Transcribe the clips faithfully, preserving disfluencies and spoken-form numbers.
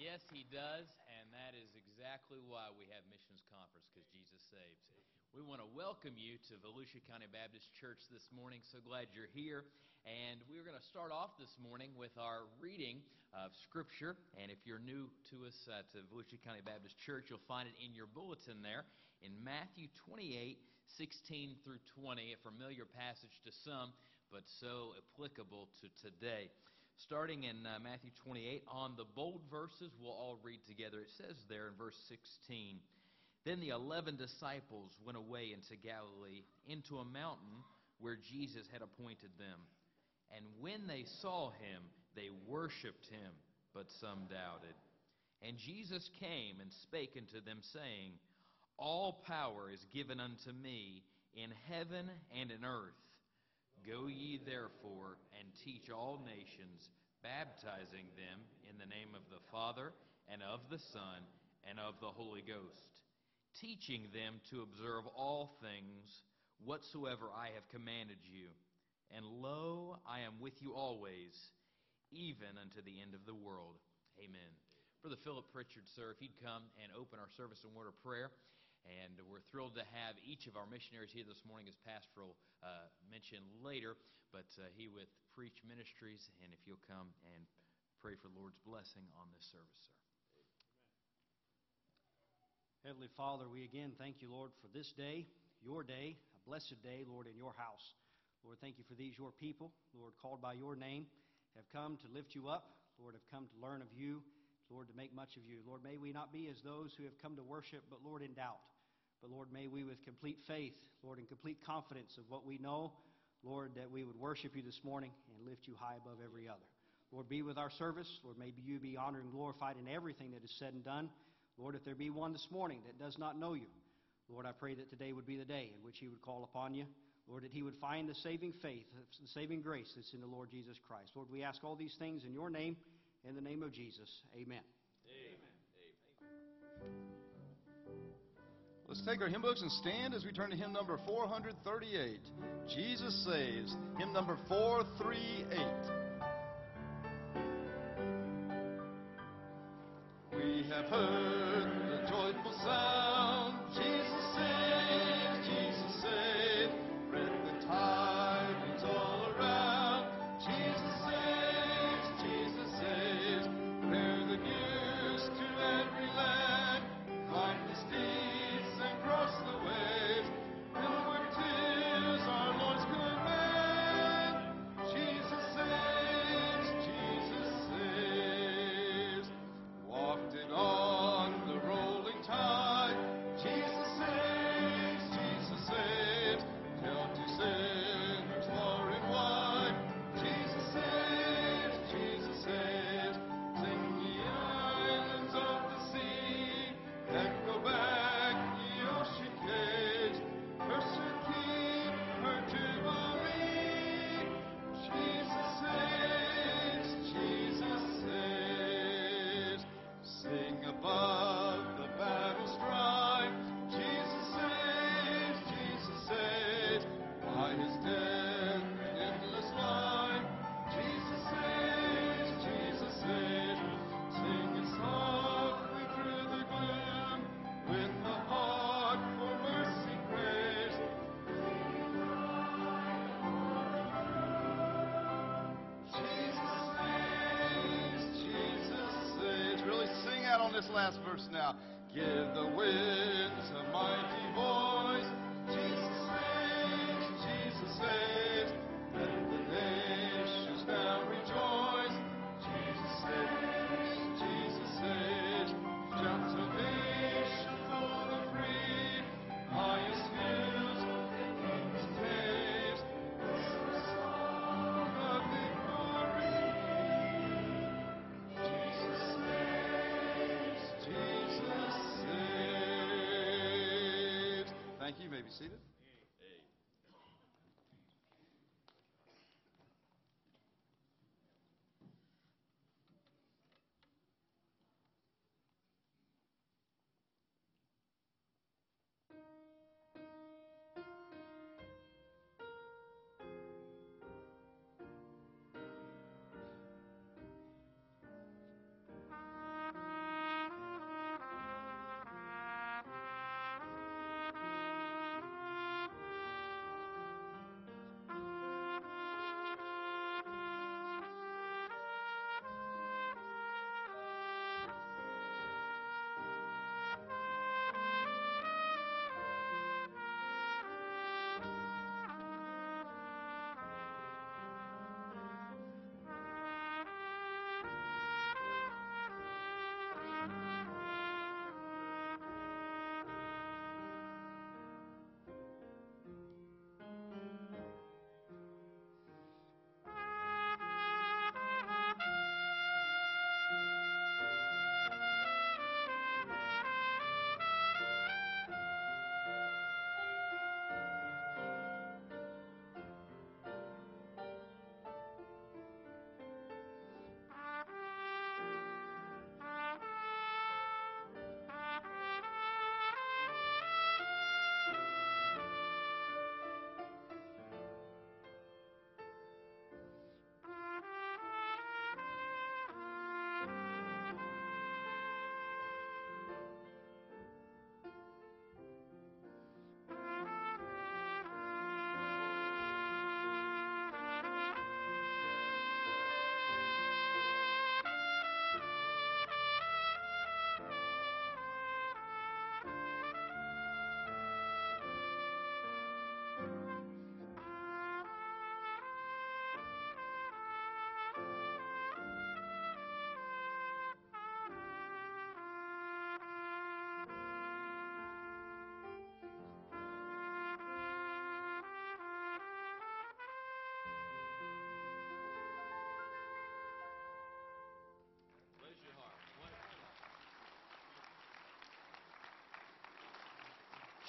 Yes, he does, and that is exactly why we have Missions Conference, because Jesus saves. We want to welcome you to Volusia County Baptist Church this morning. So glad you're here. And we're going to start off this morning with our reading of Scripture. And if you're new to us uh, to Volusia County Baptist Church, you'll find it in your bulletin there in Matthew twenty-eight, sixteen through twenty, a familiar passage to some, but so applicable to today. Starting in uh, Matthew twenty-eight, on the bold verses, we'll all read together. It says there in verse sixteen, "Then the eleven disciples went away into Galilee, into a mountain where Jesus had appointed them. And when they saw him, they worshipped him, but some doubted. And Jesus came and spake unto them, saying, All power is given unto me in heaven and in earth. Go ye therefore and teach all nations, baptizing them in the name of the Father and of the Son and of the Holy Ghost, teaching them to observe all things whatsoever I have commanded you. And lo, I am with you always, even unto the end of the world. Amen." Brother Philip Pritchard, sir, if you'd come and open our service in word of prayer. And we're thrilled to have each of our missionaries here this morning, as Pastor will uh, mention later. But uh, he with Preach Ministries, and if you'll come and pray for the Lord's blessing on this service, sir. Amen. Heavenly Father, we again thank you, Lord, for this day, your day, a blessed day, Lord, in your house. Lord, thank you for these, your people, Lord, called by your name, have come to lift you up, Lord, have come to learn of you, Lord, to make much of you. Lord, may we not be as those who have come to worship, but, Lord, in doubt. But, Lord, may we with complete faith, Lord, and complete confidence of what we know, Lord, that we would worship you this morning and lift you high above every other. Lord, be with our service. Lord, may you be honored and glorified in everything that is said and done. Lord, if there be one this morning that does not know you, Lord, I pray that today would be the day in which he would call upon you. Lord, that he would find the saving faith, the saving grace that's in the Lord Jesus Christ. Lord, we ask all these things in your name, in the name of Jesus. Amen. Amen. Let's take our hymn books and stand as we turn to hymn number four thirty-eight. Jesus Saves, hymn number four thirty-eight. We have heard the joyful sound, Jesus saves, Jesus saves. Read the tidings all around, Jesus saves, Jesus saves. Bear the news to every land, climb the steeps and cross the waves. Inward 'tis our Lord's command, Jesus saves, Jesus saves. Wafted on the rolling tide, Jesus saves, Jesus saves. Tell to sinners far and wide, Jesus saves, Jesus saves. Sing ye islands of the sea, and go back ye ocean caves. Mercy keep her jubilee, Jesus saves, Jesus saves. Sing above the battle strife, Jesus saves, Jesus saves. By his death and endless life, Jesus saves, Jesus saves. Sing it softly through the gloom, with the heart for mercy craves. Jesus saves, Jesus saves. Really sing out on this last verse now. Give the winds a mighty voice. Jesus saves, Jesus saves. Let the nations now rejoice. Jesus saves, Jesus saves. Shouts of nation for the free, highest hills and kings' caves. This is the song of victory. Jesus saves, Jesus saves. Thank you. May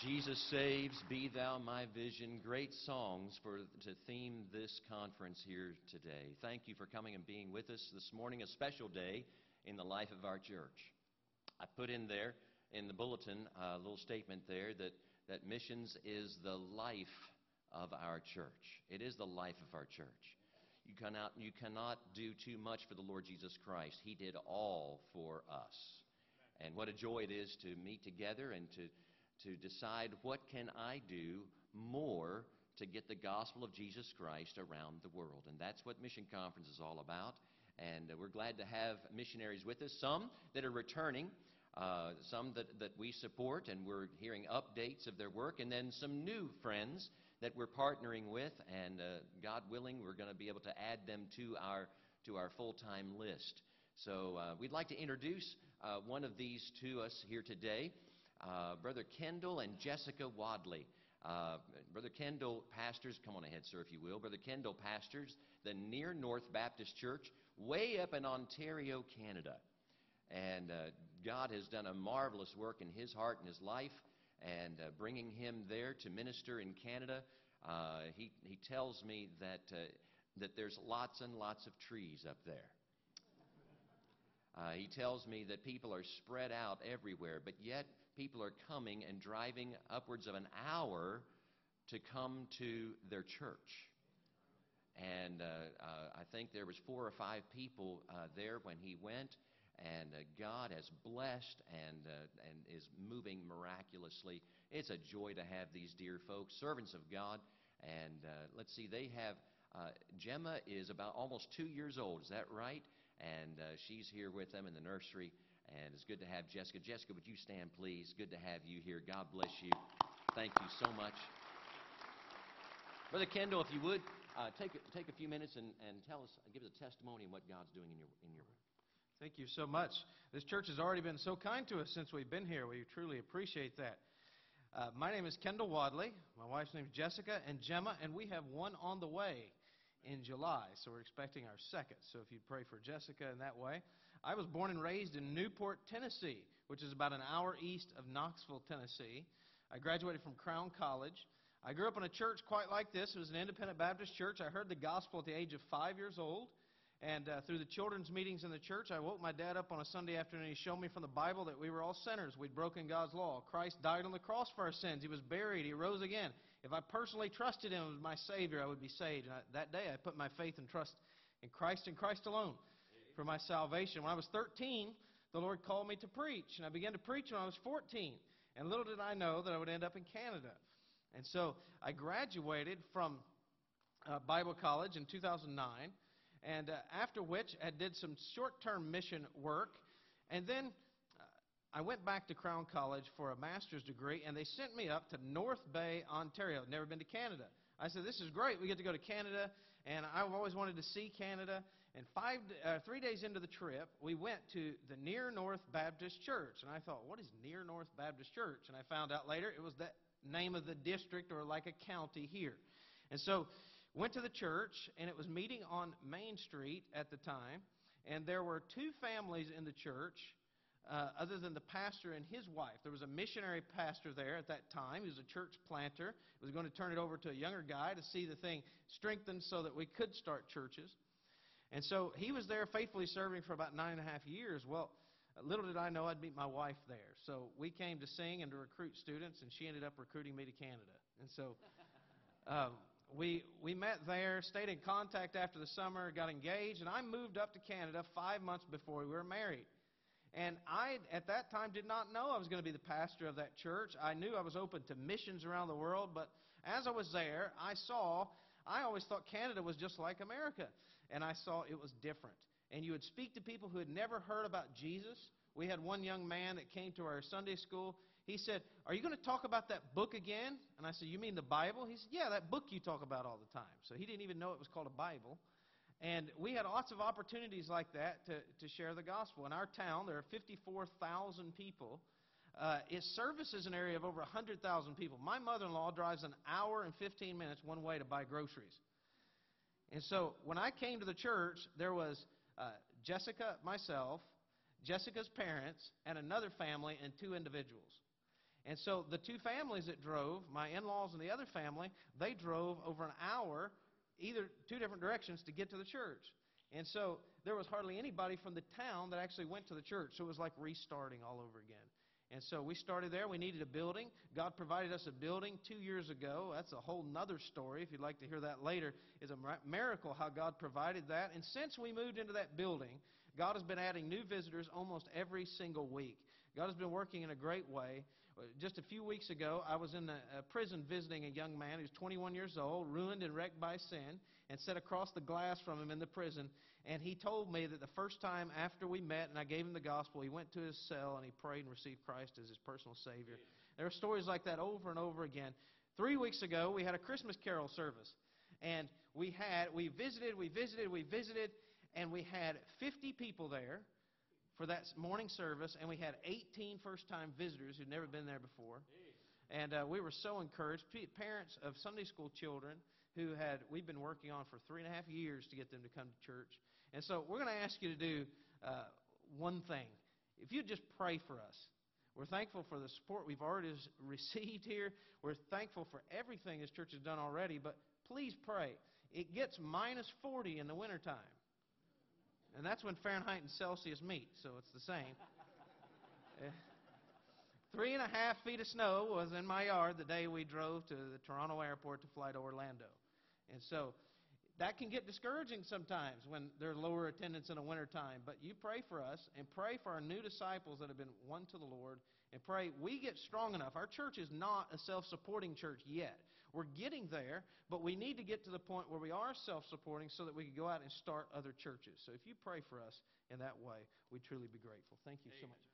Jesus saves, be thou my vision. Great songs for to theme this conference here today. Thank you for coming and being with us this morning, a special day in the life of our church. I put in there in the bulletin a little statement there that, that missions is the life of our church. It is the life of our church. You cannot, you cannot do too much for the Lord Jesus Christ. He did all for us. And what a joy it is to meet together and to to decide what can I do more to get the gospel of Jesus Christ around the world. And that's what Mission Conference is all about. And uh, we're glad to have missionaries with us, some that are returning, uh, some that, that we support, and we're hearing updates of their work, and then some new friends that we're partnering with, and uh, God willing, we're going to be able to add them to our, to our full-time list. So uh, we'd like to introduce uh, one of these to us here today. Uh, Brother Kendall and Jessica Wadley. Uh, Brother Kendall pastors, come on ahead, sir, if you will. Brother Kendall pastors the Near North Baptist Church way up in Ontario, Canada. And uh, God has done a marvelous work in his heart and his life, and uh, bringing him there to minister in Canada. Uh, he, he tells me that, uh, that there's lots and lots of trees up there. Uh, he tells me that people are spread out everywhere, but yet people are coming and driving upwards of an hour to come to their church. And uh, uh, I think there was four or five people uh, there when he went, and uh, God has blessed and uh, and is moving miraculously. It's a joy to have these dear folks, servants of God. And uh, let's see, they have, uh, Gemma is about almost two years old, is that right? And uh, she's here with them in the nursery. And it's good to have Jessica. Jessica, would you stand, please? Good to have you here. God bless you. Thank you so much. Brother Kendall, if you would, uh, take, take a few minutes and, and tell us, give us a testimony of what God's doing in your in your. Thank you so much. This church has already been so kind to us since we've been here. We truly appreciate that. Uh, my name is Kendall Wadley. My wife's name is Jessica and Gemma, and we have one on the way in July, so we're expecting our second. So if you'd pray for Jessica in that way. I was born and raised in Newport, Tennessee, which is about an hour east of Knoxville, Tennessee. I graduated from Crown College. I grew up in a church quite like this. It was an independent Baptist church. I heard the gospel at the age of five years old. And uh, through the children's meetings in the church, I woke my dad up on a Sunday afternoon. He showed me from the Bible that we were all sinners. We'd broken God's law. Christ died on the cross for our sins. He was buried. He rose again. If I personally trusted him as my Savior, I would be saved. And I, that day, I put my faith and trust in Christ and Christ alone for my salvation. When I was thirteen, the Lord called me to preach. And I began to preach when I was fourteen. And little did I know that I would end up in Canada. And so I graduated from uh, Bible college in two thousand nine. And uh, after which I did some short-term mission work. And then uh, I went back to Crown College for a master's degree, and they sent me up to North Bay, Ontario. I'd never been to Canada. I said, this is great. We get to go to Canada, and I've always wanted to see Canada. And five, uh, three days into the trip, we went to the Near North Baptist Church. And I thought, what is Near North Baptist Church? And I found out later it was the name of the district or like a county here. And so went to the church, and it was meeting on Main Street at the time, and there were two families in the church uh, other than the pastor and his wife. There was a missionary pastor there at that time. He was a church planter. He was going to turn it over to a younger guy to see the thing strengthened so that we could start churches. And so he was there faithfully serving for about nine and a half years. Well, little did I know I'd meet my wife there. So we came to sing and to recruit students, and she ended up recruiting me to Canada. And so um, we we met there, stayed in contact after the summer, got engaged, and I moved up to Canada five months before we were married. And I, at that time, did not know I was going to be the pastor of that church. I knew I was open to missions around the world, but as I was there, I saw, I always thought Canada was just like America, and I saw it was different. And you would speak to people who had never heard about Jesus. We had one young man that came to our Sunday school. He said, are you going to talk about that book again? And I said, you mean the Bible? He said, yeah, that book you talk about all the time. So he didn't even know it was called a Bible. And we had lots of opportunities like that to, to share the gospel. In our town, there are fifty-four thousand people. Uh, its service is an area of over one hundred thousand people. My mother-in-law drives an hour and fifteen minutes one way to buy groceries. And so when I came to the church, there was uh, Jessica, myself, Jessica's parents, and another family and two individuals. And so the two families that drove, my in-laws and the other family, they drove over an hour, either two different directions, to get to the church. And so there was hardly anybody from the town that actually went to the church. So it was like restarting all over again. And so we started there. We needed a building. God provided us a building two years ago. That's a whole nother story. If you'd like to hear that later, it's a miracle how God provided that. And since we moved into that building, God has been adding new visitors almost every single week. God has been working in a great way. Just a few weeks ago, I was in a prison visiting a young man who's twenty-one years old, ruined and wrecked by sin, and sat across the glass from him in the prison. And he told me that the first time after we met and I gave him the gospel, he went to his cell and he prayed and received Christ as his personal Savior. There are stories like that over and over again. Three weeks ago, we had a Christmas carol service. And we had, we visited, we visited, we visited, and we had fifty people there for that morning service, and we had eighteen first-time visitors who'd never been there before. And uh, we were so encouraged. Parents of Sunday school children who had we've been working on for three and a half years to get them to come to church. And so we're going to ask you to do uh, one thing. If you just pray for us. We're thankful for the support we've already received here. We're thankful for everything this church has done already, but please pray. It gets minus forty in the wintertime. And that's when Fahrenheit and Celsius meet, so it's the same. Three and a half feet of snow was in my yard the day we drove to the Toronto airport to fly to Orlando. And so that can get discouraging sometimes when there's lower attendance in the wintertime. But you pray for us and pray for our new disciples that have been won to the Lord. And pray we get strong enough. Our church is not a self-supporting church yet. We're getting there, but we need to get to the point where we are self-supporting so that we can go out and start other churches. So if you pray for us in that way, we'd truly be grateful. Thank you so much.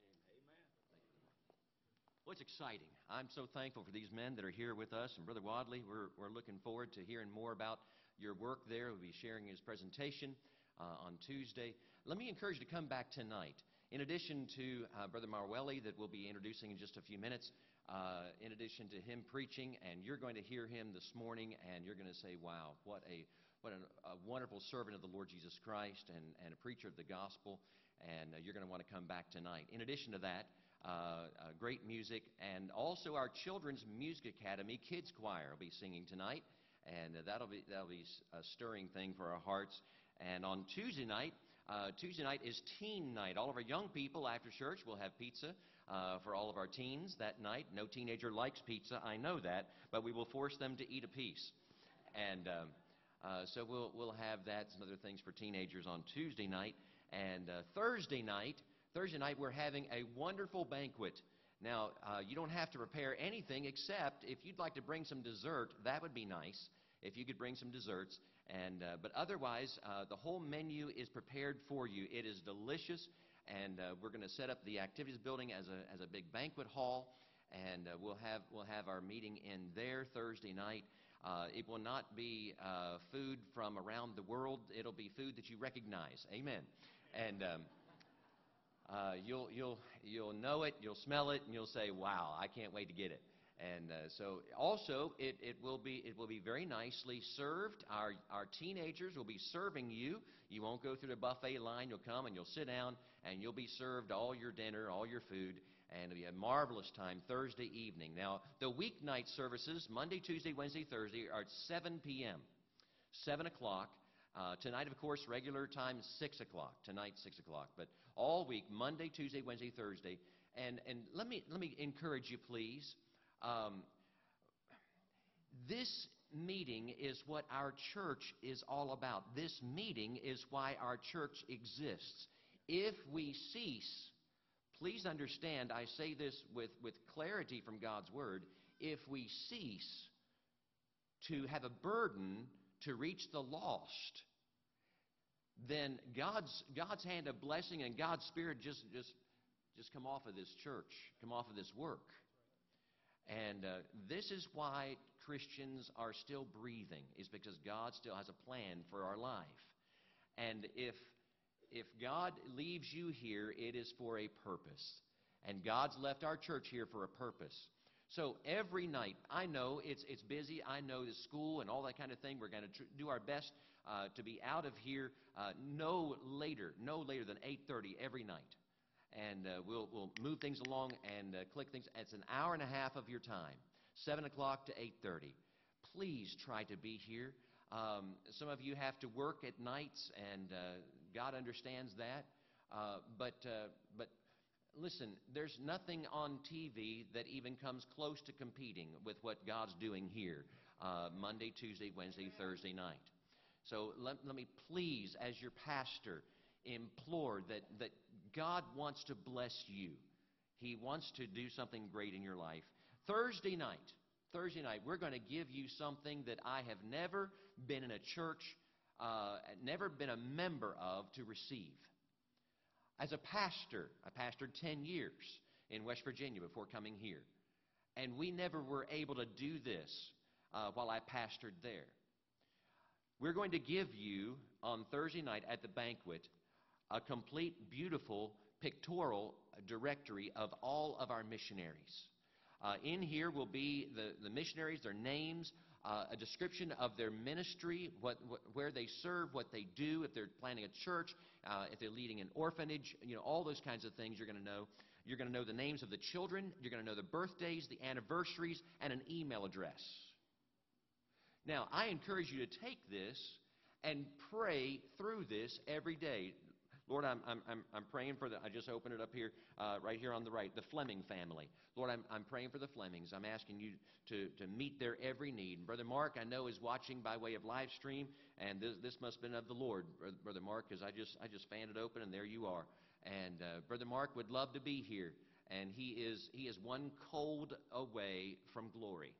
Well, it's exciting. I'm so thankful for these men that are here with us. And Brother Wadley, we're, we're looking forward to hearing more about your work there. We'll be sharing his presentation uh, on Tuesday. Let me encourage you to come back tonight. In addition to uh, Brother Marwelli that we'll be introducing in just a few minutes, Uh, in addition to him preaching, and you're going to hear him this morning, and you're going to say, wow, what a what a, a wonderful servant of the Lord Jesus Christ and, and a preacher of the gospel, and uh, you're going to want to come back tonight. In addition to that, uh, uh, great music, and also our Children's Music Academy Kids Choir will be singing tonight, and uh, that'll be that'll be a stirring thing for our hearts. And on Tuesday night, uh, Tuesday night is teen night. All of our young people after church will have pizza Uh, for all of our teens that night. No teenager likes pizza, I know that, but we will force them to eat a piece. And um, uh, so we'll we'll have that, some other things for teenagers on Tuesday night. And uh, Thursday night, Thursday night we're having a wonderful banquet. Now, uh, you don't have to prepare anything except if you'd like to bring some dessert, that would be nice, if you could bring some desserts. And uh, but otherwise, uh, the whole menu is prepared for you. It is delicious. And uh, we're going to set up the activities building as a as a big banquet hall, and uh, we'll have we'll have our meeting in there Thursday night. Uh, it will not be uh, food from around the world. It'll be food that you recognize. Amen. And um, uh, you'll you'll you'll know it. You'll smell it, and you'll say, "Wow, I can't wait to get it." And uh, so, also, it, it will be it will be very nicely served. Our our teenagers will be serving you. You won't go through the buffet line. You'll come and you'll sit down, and you'll be served all your dinner, all your food, and it'll be a marvelous time Thursday evening. Now, the weeknight services, Monday, Tuesday, Wednesday, Thursday, are at seven p.m., seven o'clock. Uh, tonight, of course, regular time is six o'clock. Tonight, six o'clock. But all week, Monday, Tuesday, Wednesday, Thursday. And and let me let me encourage you, please. Um, this meeting is what our church is all about. This meeting is why our church exists. If we cease, please understand, I say this with, with clarity from God's Word, if we cease to have a burden to reach the lost, then God's God's hand of blessing and God's Spirit just, just, just come off of this church, come off of this work. And uh, this is why Christians are still breathing, is because God still has a plan for our life. And if if God leaves you here, it is for a purpose. And God's left our church here for a purpose. So every night, I know it's it's busy. I know the school and all that kind of thing. We're going to tr- do our best uh, to be out of here uh, no later, no later than eight thirty every night. and uh, we'll, we'll move things along and uh, click things. It's an hour and a half of your time, seven o'clock to eight thirty. Please try to be here. Um, some of you have to work at nights, and uh, God understands that. Uh, but, uh, but listen, there's nothing on T V that even comes close to competing with what God's doing here uh, Monday, Tuesday, Wednesday, Thursday night. So let, let me please, as your pastor, implore that, that God wants to bless you. He wants to do something great in your life. Thursday night, Thursday night, we're going to give you something that I have never been in a church, uh, never been a member of to receive. As a pastor, I pastored ten years in West Virginia before coming here. And we never were able to do this uh, while I pastored there. We're going to give you, on Thursday night at the banquet, a complete, beautiful, pictorial directory of all of our missionaries. Uh, in here will be the, the missionaries, their names, uh, a description of their ministry, what, what, where they serve, what they do, if they're planning a church, uh, if they're leading an orphanage, you know, all those kinds of things you're going to know. You're going to know the names of the children, you're going to know the birthdays, the anniversaries, and an email address. Now, I encourage you to take this and pray through this every day. Lord, I'm, I'm, I'm, I'm praying for the, I just opened it up here, uh, right here on the right, the Fleming family. Lord, I'm, I'm praying for the Flemings. I'm asking you to, to meet their every need. And Brother Mark, I know, is watching by way of live stream, and this, this must have been of the Lord, Brother Mark, because I just, I just fanned it open, and there you are. And uh, Brother Mark would love to be here, and he is, he is one cold away from glory.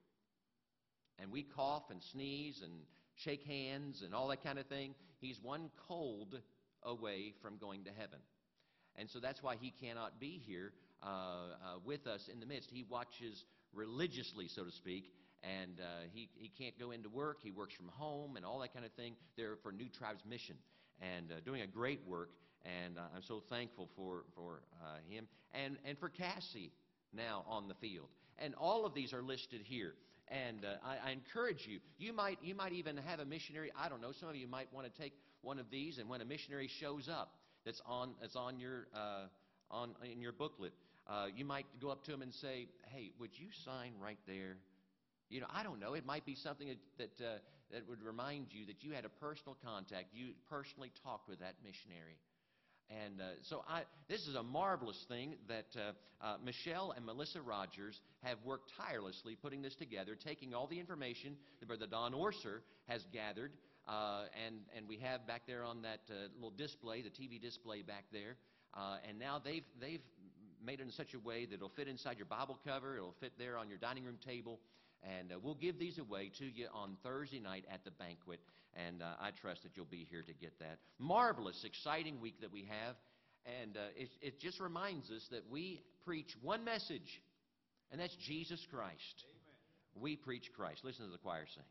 And we cough and sneeze and shake hands and all that kind of thing. He's one cold away from going to heaven. And so that's why he cannot be here uh, uh, with us in the midst. He watches religiously, so to speak, and uh, he, he can't go into work. He works from home and all that kind of thing. They're for New Tribes Mission and uh, doing a great work, and uh, I'm so thankful for, for uh, him and, and for Cassie now on the field. And all of these are listed here. And uh, I, I encourage you, you might, you might even have a missionary, I don't know, some of you might want to take one of these, and when a missionary shows up that's on, that's on your, uh, on, in your booklet, uh, you might go up to him and say, hey, would you sign right there? You know, I don't know, it might be something that, that, uh, that would remind you that you had a personal contact, you personally talked with that missionary. And uh, so I, this is a marvelous thing that uh, uh, Michelle and Melissa Rogers have worked tirelessly putting this together, taking all the information that Brother Don Orser has gathered, uh, and, and we have back there on that uh, little display, the T V display back there, uh, and now they've, they've made it in such a way that it'll fit inside your Bible cover, it'll fit there on your dining room table, and uh, we'll give these away to you on Thursday night at the banquet. And uh, I trust that you'll be here to get that. Marvelous, exciting week that we have. And uh, it, it just reminds us that we preach one message, and that's Jesus Christ. Amen. We preach Christ. Listen to the choir sings.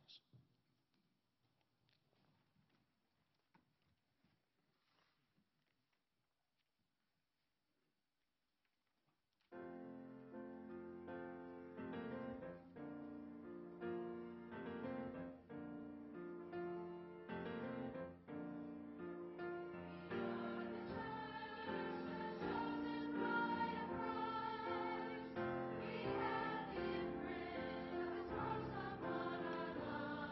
We have been bred of His works upon our lives.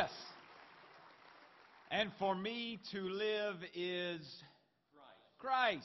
Yes. And for me to live is Christ.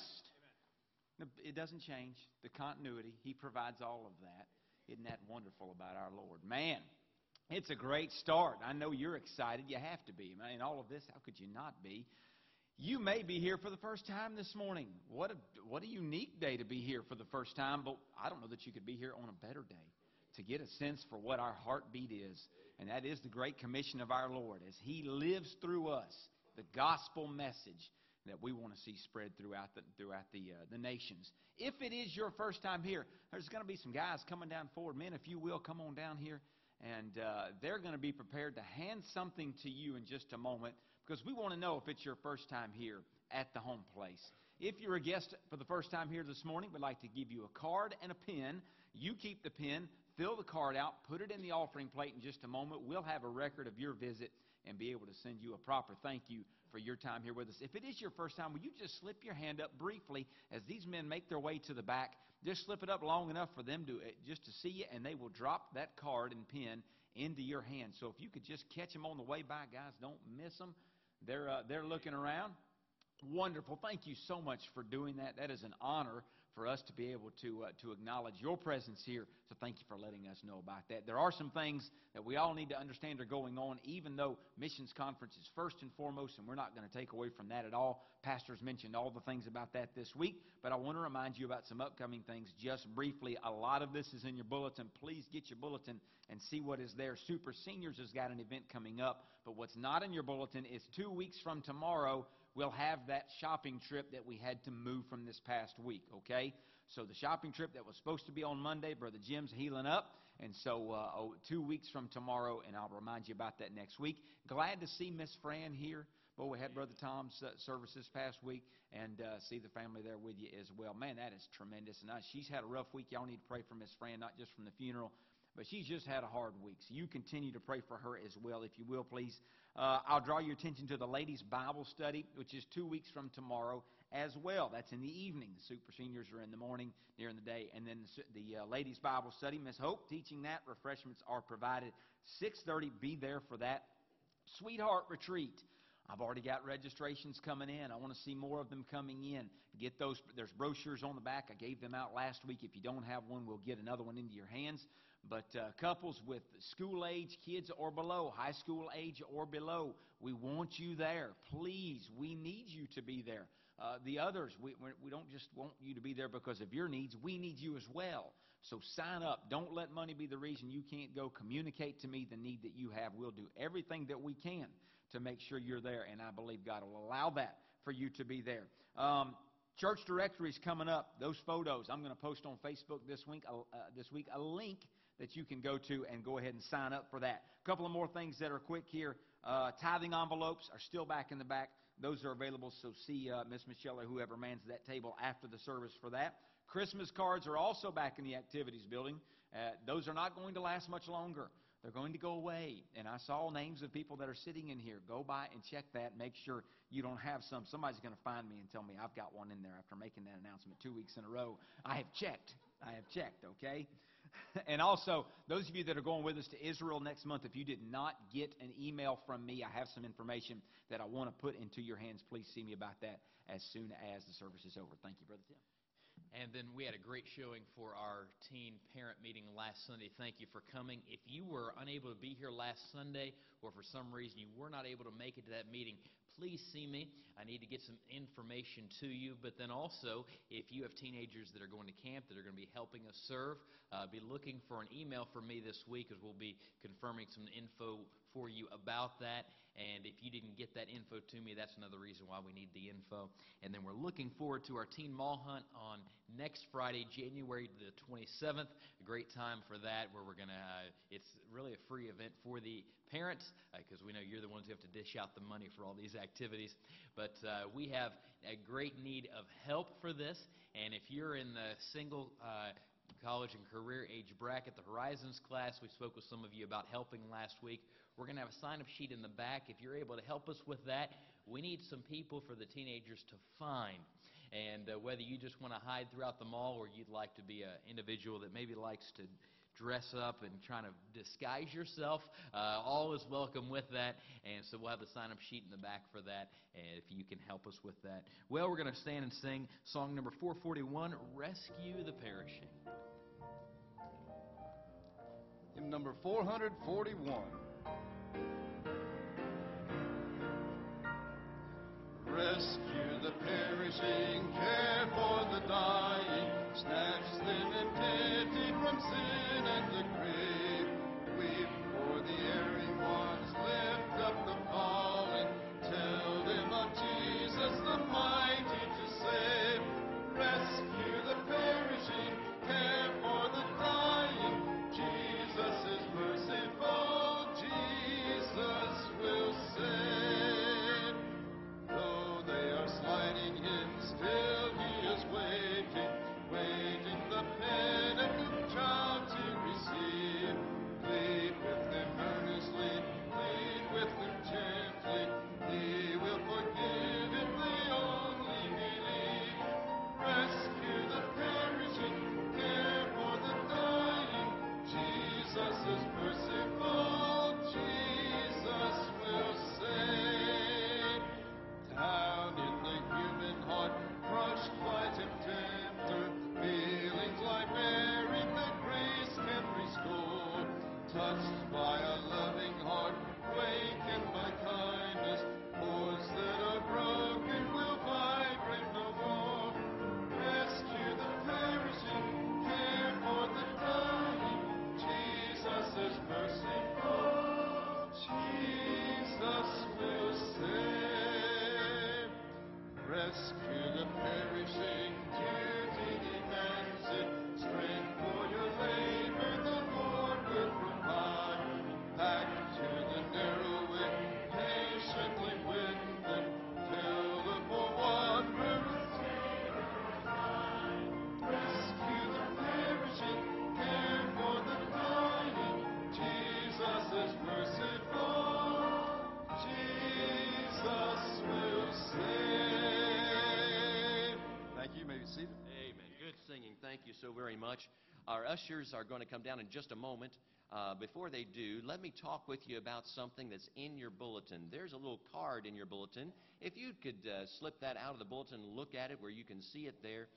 It doesn't change. The continuity. He provides all of that. Isn't that wonderful about our Lord? Man, it's a great start. I know you're excited. You have to be. In all of this, how could you not be? You may be here for the first time this morning. What a, what a unique day to be here for the first time, but I don't know that you could be here on a better day to get a sense for what our heartbeat is, and that is the great commission of our Lord as He lives through us, the gospel message that we want to see spread throughout the throughout the uh, the nations. If it is your first time here, there's going to be some guys coming down forward. Men, if you will, come on down here, and uh, they're going to be prepared to hand something to you in just a moment, because we want to know if it's your first time here at the home place. If you're a guest for the first time here this morning, we'd like to give you a card and a pen. You keep the pen, fill the card out, put it in the offering plate in just a moment. We'll have a record of your visit and be able to send you a proper thank you for your time here with us. If it is your first time, will you just slip your hand up briefly as these men make their way to the back? Just slip it up long enough for them to just to see you, and they will drop that card and pen into your hand. So if you could just catch them on the way by, guys, don't miss them. They're uh, they're looking around. Wonderful. Thank you so much for doing that. That is an honor for us to be able to uh, to acknowledge your presence here. So thank you for letting us know about that. There are some things that we all need to understand are going on, even though Missions Conference is first and foremost, and we're not going to take away from that at all. Pastors mentioned all the things about that this week, but I want to remind you about some upcoming things just briefly. A lot of this is in your bulletin. Please get your bulletin and see what is there. Super Seniors has got an event coming up, but what's not in your bulletin is two weeks from tomorrow, we'll have that shopping trip that we had to move from this past week, okay? So the shopping trip that was supposed to be on Monday, Brother Jim's healing up, and so uh, oh, two weeks from tomorrow, and I'll remind you about that next week. Glad to see Miss Fran here. Well, we had Brother Tom's uh, service this past week, and uh, see the family there with you as well. Man, that is tremendous. And uh, she's had a rough week. Y'all need to pray for Miss Fran, not just from the funeral, but she's just had a hard week. So you continue to pray for her as well, if you will, please. Uh, I'll draw your attention to the ladies' Bible study, which is two weeks from tomorrow as well. That's in the evening. The Super Seniors are in the morning, during the day. And then the, the uh, ladies' Bible study, Miss Hope teaching that. Refreshments are provided. six thirty, be there for that. Sweetheart Retreat. I've already got registrations coming in. I want to see more of them coming in. Get those. There's brochures on the back. I gave them out last week. If you don't have one, we'll get another one into your hands. But uh, couples with school-age kids or below, high school age or below, we want you there. Please, we need you to be there. Uh, the others, we, we don't just want you to be there because of your needs. We need you as well. So sign up. Don't let money be the reason you can't go. Communicate to me the need that you have. We'll do everything that we can to make sure you're there, and I believe God will allow that for you to be there. Um, church directory is coming up. Those photos, I'm going to post on Facebook this week, uh, this week a link that you can go to and go ahead and sign up for that. A couple of more things that are quick here. Uh, tithing envelopes are still back in the back. Those are available, so see uh, Miss Michelle or whoever mans that table after the service for that. Christmas cards are also back in the activities building. Uh, those are not going to last much longer. They're going to go away. And I saw names of people that are sitting in here. Go by and check that. Make sure you don't have some. Somebody's going to find me and tell me I've got one in there after making that announcement two weeks in a row. I have checked. I have checked, okay? And also, those of you that are going with us to Israel next month, if you did not get an email from me, I have some information that I want to put into your hands. Please see me about that as soon as the service is over. Thank you, Brother Tim. And then we had a great showing for our teen parent meeting last Sunday. Thank you for coming. If you were unable to be here last Sunday, or for some reason you were not able to make it to that meeting, please see me. I need to get some information to you. But then also, if you have teenagers that are going to camp that are going to be helping us serve, uh, be looking for an email from me this week, as we'll be confirming some info for you about that. And if you didn't get that info to me, that's another reason why we need the info. And then we're looking forward to our Teen Mall Hunt on next Friday, January the twenty-seventh. A great time for that, where we're going to, uh, it's really a free event for the parents, because uh, we know you're the ones who have to dish out the money for all these activities. But uh, we have a great need of help for this. And if you're in the single uh, college and career age bracket, the Horizons class, we spoke with some of you about helping last week. We're going to have a sign-up sheet in the back. If you're able to help us with that, we need some people for the teenagers to find. And uh, whether you just want to hide throughout the mall, or you'd like to be an individual that maybe likes to dress up and trying to disguise yourself, uh, all is welcome with that. And so we'll have the sign-up sheet in the back for that, and if you can help us with that. Well, we're going to stand and sing song number four forty-one, Rescue the Perishing. Hymn number four forty-one. Rescue the perishing, care for the dying, snatch them in pity from sin and the grave. Weep for the erring ones, lift up the fallen, tell them of Jesus the mighty to save. Rescue the perishing, care for the dying, Jesus is merciful, Jesus will save. Though they are slighting him, still he is waiting, waiting the penitent child to receive. Plead with them earnestly, plead with them gently, he will forgive if they only believe. Rescue the perishing, care for the dying, Jesus is merciful, Jesus will save. Down in the human heart, crushed by tempter, feelings lie buried that grace can restore. Touched by a loving heart, wakened by kindness, boards that are broken will vibrate no more. Rescue the perishing, care for the dying, Jesus is merciful, Jesus will save. Rescue the perishing, duty demands it, strength for your labor the Lord will provide. Back to the narrow way, patiently win them, till the poor wanderers rescue the perishing, care for the dying, Jesus is merciful, Jesus will save. Thank you. You may be seated. Amen. Good singing. Thank you so very much. Our ushers are going to come down in just a moment. Uh, before they do, let me talk with you about something that's in your bulletin. There's a little card in your bulletin. If you could uh, slip that out of the bulletin and look at it where you can see it there.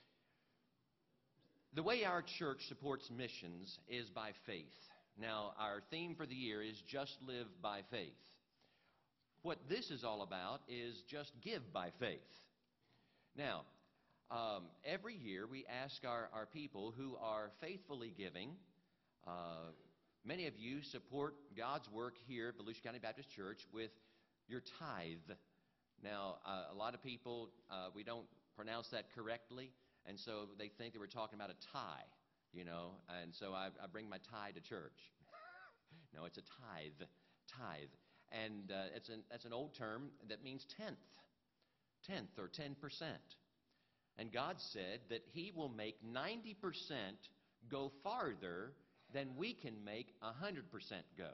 The way our church supports missions is by faith. Now, our theme for the year is Just Live by Faith. What this is all about is just give by faith. Now, um, every year we ask our, our people who are faithfully giving. Uh, many of you support God's work here at Volusia County Baptist Church with your tithe. Now, uh, a lot of people, uh, we don't pronounce that correctly, and so they think that we're talking about a tie, you know, and so I, I bring my tie to church. No, it's a tithe, tithe. And uh, it's an, that's an old term that means tenth, tenth or ten percent. And God said that he will make ninety percent go farther than we can make one hundred percent go.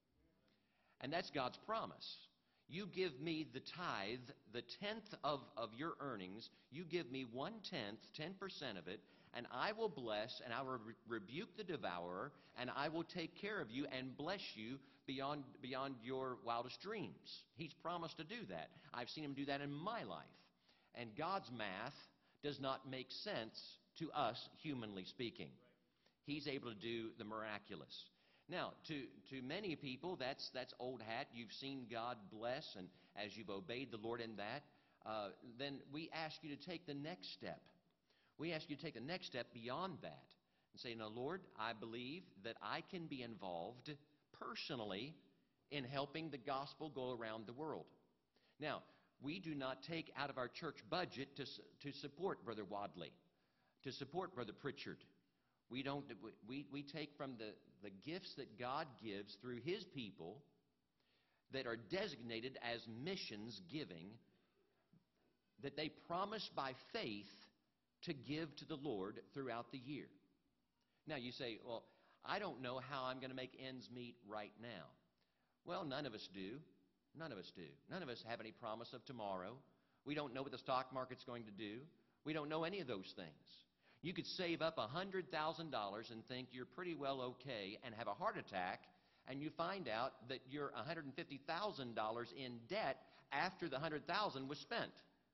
And that's God's promise. You give me the tithe, the tenth of, of your earnings, you give me one-tenth, ten percent of it, and I will bless and I will re- rebuke the devourer, and I will take care of you and bless you beyond, beyond your wildest dreams. He's promised to do that. I've seen him do that in my life. And God's math does not make sense to us, humanly speaking. He's able to do the miraculous. Now, to, to many people, that's, that's old hat. You've seen God bless, and as you've obeyed the Lord in that, uh, then we ask you to take the next step. We ask you to take the next step beyond that and say, now, Lord, I believe that I can be involved personally in helping the gospel go around the world. Now, we do not take out of our church budget to, to support Brother Wadley, to support Brother Pritchard. We don't. We, we take from the, the gifts that God gives through his people that are designated as missions giving, that they promise by faith to give to the Lord throughout the year. Now you say, well, I don't know how I'm going to make ends meet right now. Well, none of us do. None of us do. None of us have any promise of tomorrow. We don't know what the stock market's going to do. We don't know any of those things. You could save up one hundred thousand dollars and think you're pretty well okay and have a heart attack, and you find out that you're one hundred fifty thousand dollars in debt after the one hundred thousand dollars was spent.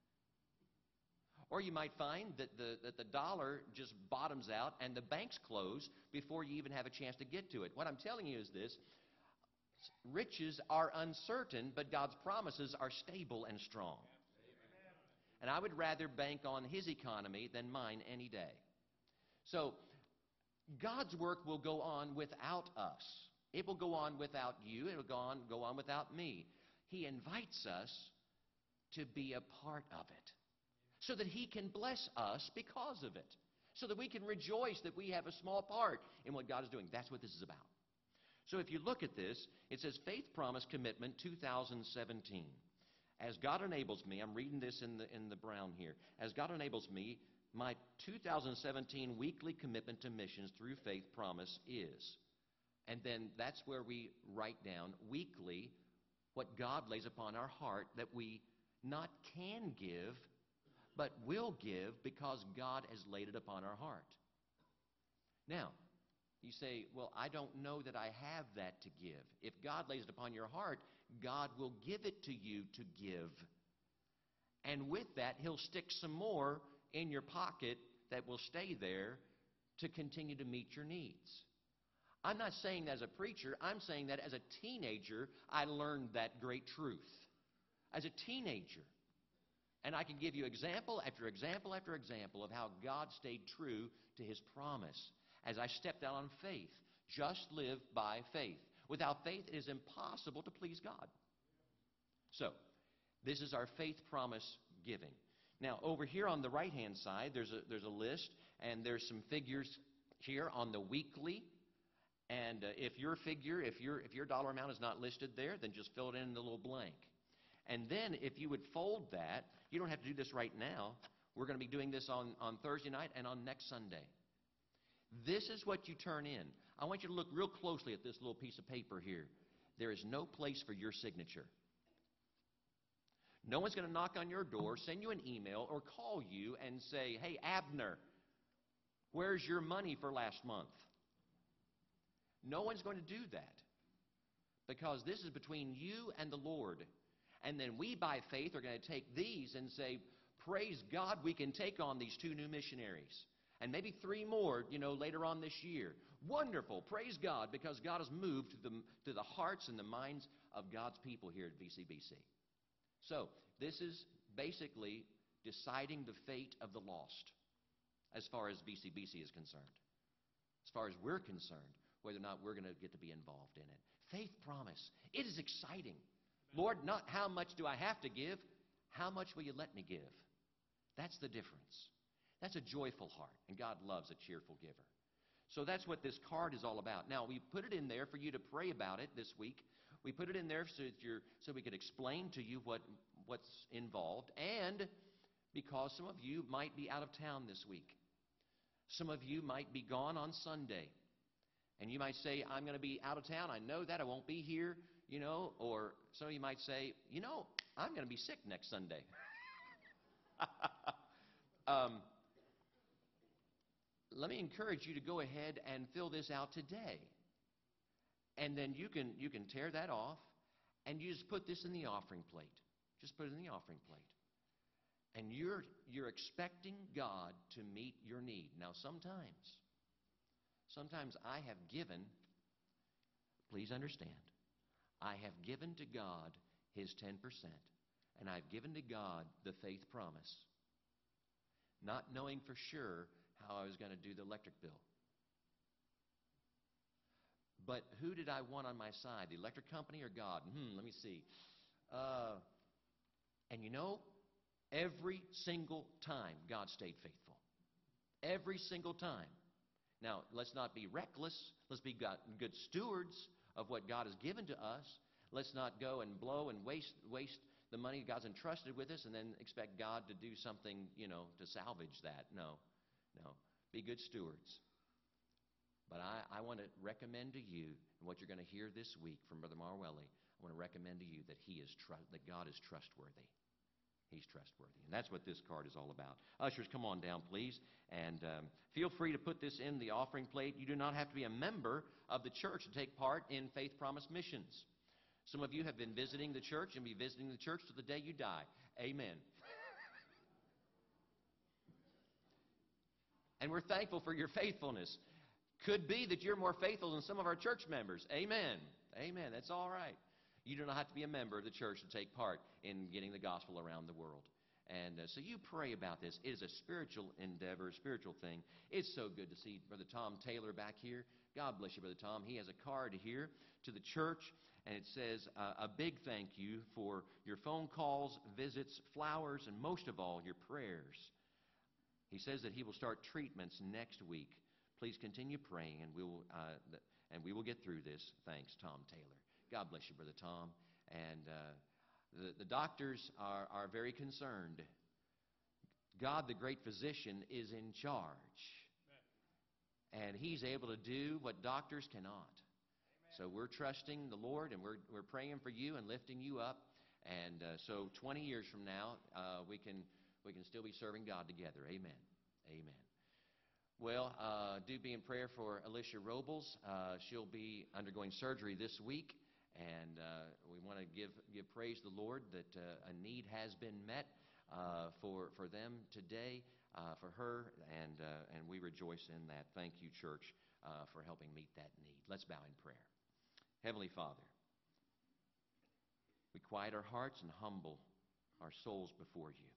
Or you might find that the, that the dollar just bottoms out and the banks close before you even have a chance to get to it. What I'm telling you is this: riches are uncertain, but God's promises are stable and strong. And I would rather bank on His economy than mine any day. So, God's work will go on without us. It will go on without you. It will go on, go on without me. He invites us to be a part of it so that He can bless us because of it, so that we can rejoice that we have a small part in what God is doing. That's what this is about. So if you look at this, it says Faith Promise Commitment two thousand seventeen. As God enables me, I'm reading this in the, in the brown here. As God enables me, my two thousand seventeen weekly commitment to missions through Faith Promise is. And then that's where we write down weekly what God lays upon our heart that we not can give, but will give because God has laid it upon our heart. Now, you say, well, I don't know that I have that to give. If God lays it upon your heart, God will give it to you to give. And with that, He'll stick some more in your pocket that will stay there to continue to meet your needs. I'm not saying that as a preacher. I'm saying that as a teenager, I learned that great truth. As a teenager. And I can give you example after example after example of how God stayed true to His promise. As I stepped out on faith, just live by faith. Without faith, it is impossible to please God. So, this is our faith promise giving. Now, over here on the right-hand side, there's a, there's a list, and there's some figures here on the weekly. And uh, if your figure, if your, if your dollar amount is not listed there, then just fill it in the little blank. And then if you would fold that, you don't have to do this right now. We're going to be doing this on, on Thursday night and on next Sunday. This is what you turn in. I want you to look real closely at this little piece of paper here. There is no place for your signature. No one's going to knock on your door, send you an email, or call you and say, hey, Abner, where's your money for last month? No one's going to do that because this is between you and the Lord. And then we, by faith, are going to take these and say, praise God, we can take on these two new missionaries. And maybe three more, you know, later on this year. Wonderful. Praise God, because God has moved to the, to the hearts and the minds of God's people here at V C B C. So, this is basically deciding the fate of the lost as far as V C B C is concerned. As far as we're concerned, whether or not we're going to get to be involved in it. Faith promise. It is exciting. Lord, not how much do I have to give, how much will you let me give? That's the difference. That's a joyful heart, and God loves a cheerful giver. So that's what this card is all about. Now, we put it in there for you to pray about it this week. We put it in there so, that you're, so we could explain to you what, what's involved, and because some of you might be out of town this week. Some of you might be gone on Sunday, and you might say, I'm going to be out of town. I know that. I won't be here, you know, or some of you might say, you know, I'm going to be sick next Sunday. um, let me encourage you to go ahead and fill this out today. And then you can, you can tear that off, and you just put this in the offering plate. Just put it in the offering plate. And you're, you're expecting God to meet your need. Now, sometimes, sometimes I have given, please understand, I have given to God His ten percent, and I've given to God the faith promise, not knowing for sure how I was going to do the electric bill. But who did I want on my side, the electric company or God? Hmm, let me see. Uh, and you know, every single time, God stayed faithful. Every single time. Now, let's not be reckless. Let's be God, good stewards of what God has given to us. Let's not go and blow and waste waste the money God's entrusted with us and then expect God to do something, you know, to salvage that. No, no. Be good stewards. But I, I want to recommend to you, and what you're going to hear this week from Brother Marwelli, I want to recommend to you that he is tr- that God is trustworthy. He's trustworthy. And that's what this card is all about. Ushers, come on down, please. And um, feel free to put this in the offering plate. You do not have to be a member of the church to take part in Faith Promise missions. Some of you have been visiting the church and be visiting the church to the day you die. Amen. And we're thankful for your faithfulness. Could be that you're more faithful than some of our church members. Amen. Amen. That's all right. You do not have to be a member of the church to take part in getting the gospel around the world. And uh, so you pray about this. It is a spiritual endeavor, a spiritual thing. It's so good to see Brother Tom Taylor back here. God bless you, Brother Tom. He has a card here to the church, and it says uh, a big thank you for your phone calls, visits, flowers, and most of all, your prayers. He says that he will start treatments next week. Please continue praying, and we will, uh, th- and we will get through this. Thanks, Tom Taylor. God bless you, Brother Tom. And uh, the, the doctors are, are very concerned. God, the great physician, is in charge. Amen. And He's able to do what doctors cannot. Amen. So we're trusting the Lord, and we're, we're praying for you and lifting you up. And uh, so twenty years from now, uh, we can... we can still be serving God together. Amen. Amen. Well, uh, do be in prayer for Alicia Robles. Uh, she'll be undergoing surgery this week, and uh, we want to give give praise to the Lord that uh, a need has been met uh, for for them today, uh, for her, and uh, and we rejoice in that. Thank you, church, uh, for helping meet that need. Let's bow in prayer. Heavenly Father, we quiet our hearts and humble our souls before you.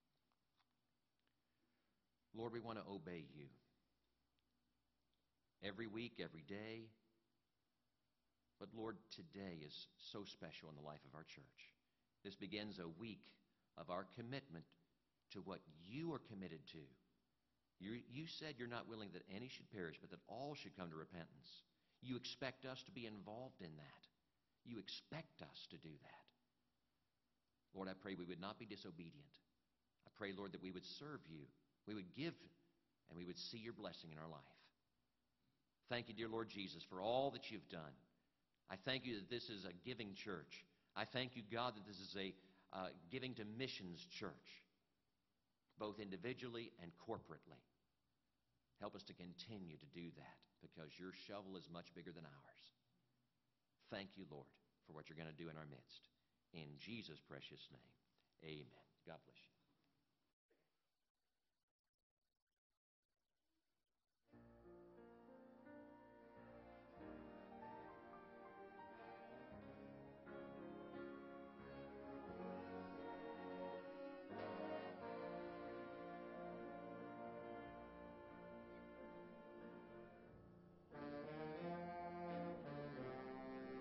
Lord, we want to obey you every week, every day. But Lord, today is so special in the life of our church. This begins a week of our commitment to what you are committed to. You, you said you're not willing that any should perish, but that all should come to repentance. You expect us to be involved in that. You expect us to do that. Lord, I pray we would not be disobedient. I pray, Lord, that we would serve you. We would give, and we would see your blessing in our life. Thank you, dear Lord Jesus, for all that you've done. I thank you that this is a giving church. I thank you, God, that this is a uh, giving to missions church, both individually and corporately. Help us to continue to do that, because your shovel is much bigger than ours. Thank you, Lord, for what you're going to do in our midst. In Jesus' precious name, amen. God bless you.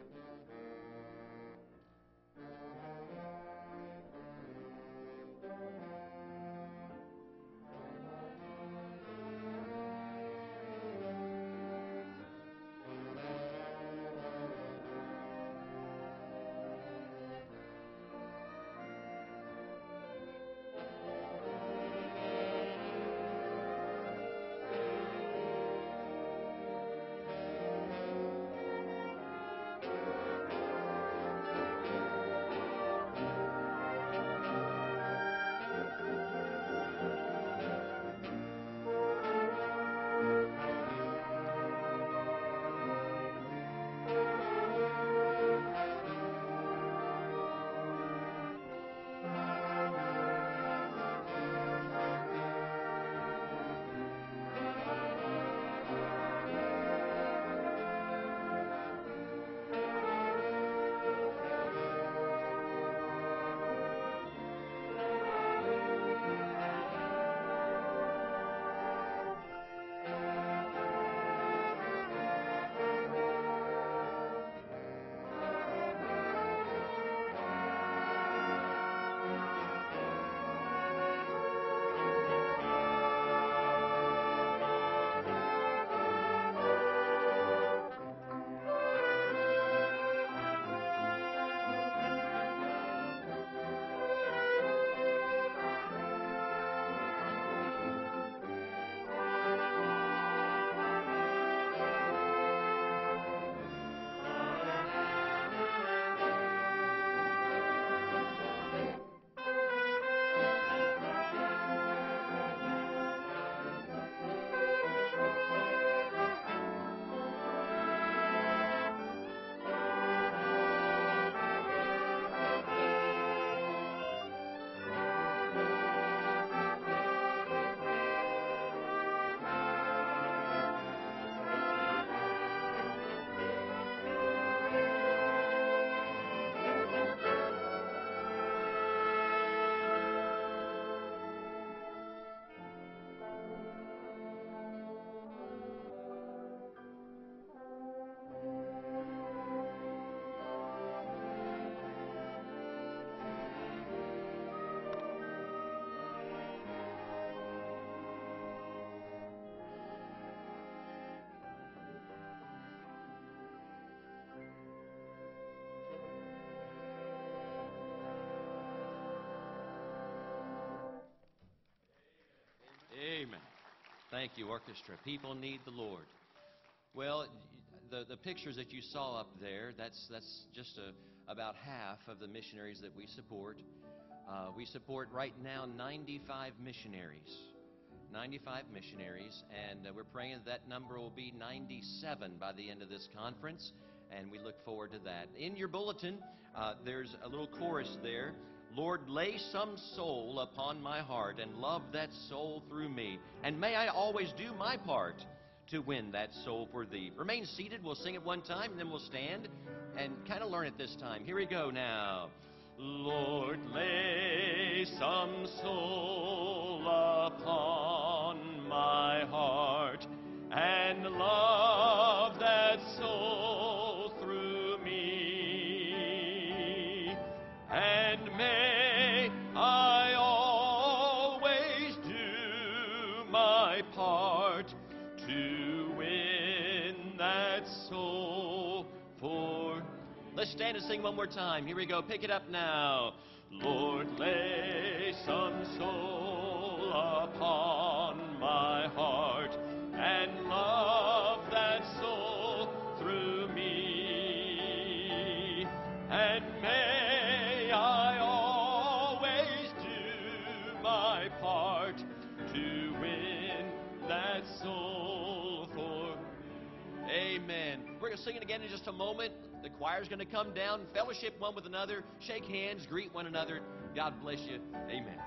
Thank you. Thank you, orchestra. People need the Lord. Well, the, the pictures that you saw up there, that's, that's just a, about half of the missionaries that we support. Uh, we support right now ninety-five missionaries. ninety-five missionaries, and uh, we're praying that number will be ninety-seven by the end of this conference, and we look forward to that. In your bulletin, uh, there's a little chorus there. Lord, lay some soul upon my heart and love that soul through me, and may I always do my part to win that soul for thee. Remain seated. We'll sing it one time, and then we'll stand and kind of learn it this time. Here we go now. Lord, lay some soul upon my heart and love that soul through me, and may I always do my part to win that soul for. Let's stand and sing one more time. Here we go. Pick it up now. Lord, lay some soul upon my heart and love that soul through me, and may I always do my part to win that soul for. Amen. We're going to sing it again in just a moment. The choir's going to come down, fellowship one with another, shake hands, greet one another. God bless you. Amen.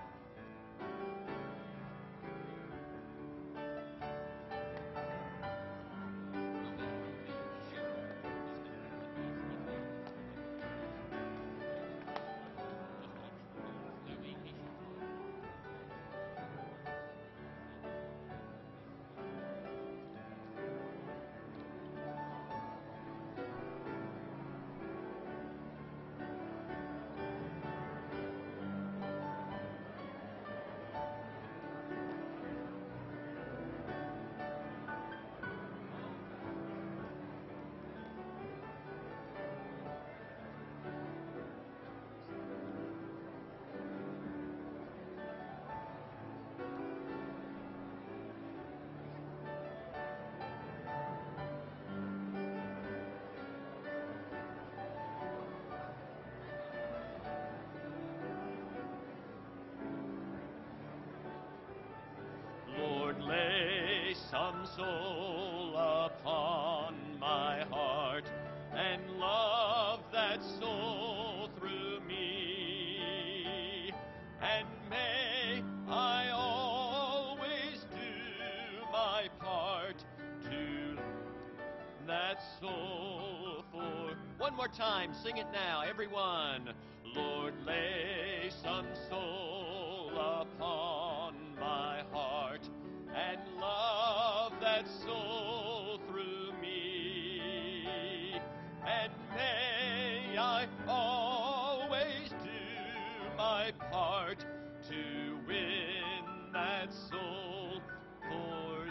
Lay some soul upon my heart and love that soul through me, and may I always do my part to that soul for. One more time, sing it now, everyone. Lord, lay some soul upon my heart and love that soul through me, and may I always do my part to win that soul for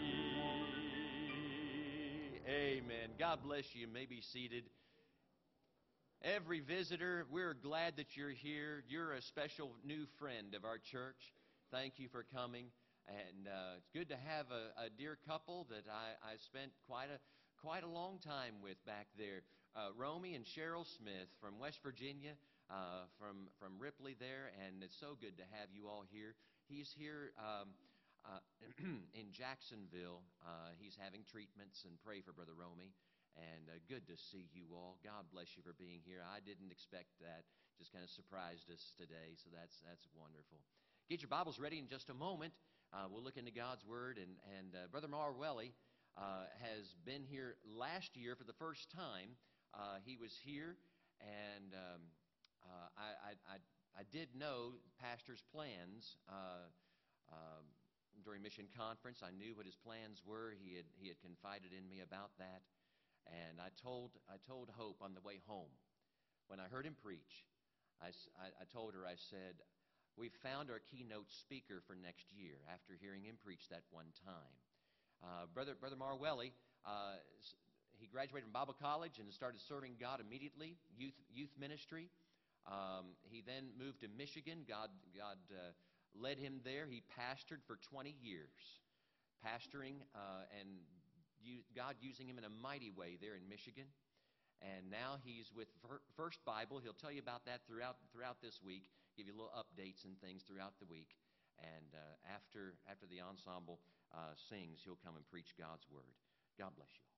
thee. Amen. God bless you. You may be seated. Every visitor, we're glad that you're here. You're a special new friend of our church. Thank you for coming. And uh, it's good to have a, a dear couple that I, I spent quite a quite a long time with back there. Uh, Romy and Cheryl Smith from West Virginia, uh, from from Ripley there, and it's so good to have you all here. He's here um, uh, in Jacksonville. Uh, he's having treatments, and pray for Brother Romy. And uh, good to see you all. God bless you for being here. I didn't expect that. Just kind of surprised us today, so that's that's wonderful. Get your Bibles ready in just a moment. Uh, we'll look into God's Word, and, and uh, Brother Marwelly uh, has been here last year for the first time. Uh, he was here, and um, uh, I, I, I, I did know Pastor's plans uh, uh, during Mission Conference. I knew what his plans were. He had, he had confided in me about that, and I told, I told Hope on the way home, when I heard him preach, I, I, I told her, I said, we've found our keynote speaker for next year after hearing him preach that one time. Uh, Brother Brother Marwelly, uh, he graduated from Bible College and started serving God immediately, youth youth ministry. Um, he then moved to Michigan. God God uh, led him there. He pastored for twenty years. pastoring uh, and you, God using him in a mighty way there in Michigan. And now he's with First Bible. He'll tell you about that throughout throughout this week, give you little updates and things throughout the week. And uh, after after the ensemble uh, sings, he'll come and preach God's Word. God bless you.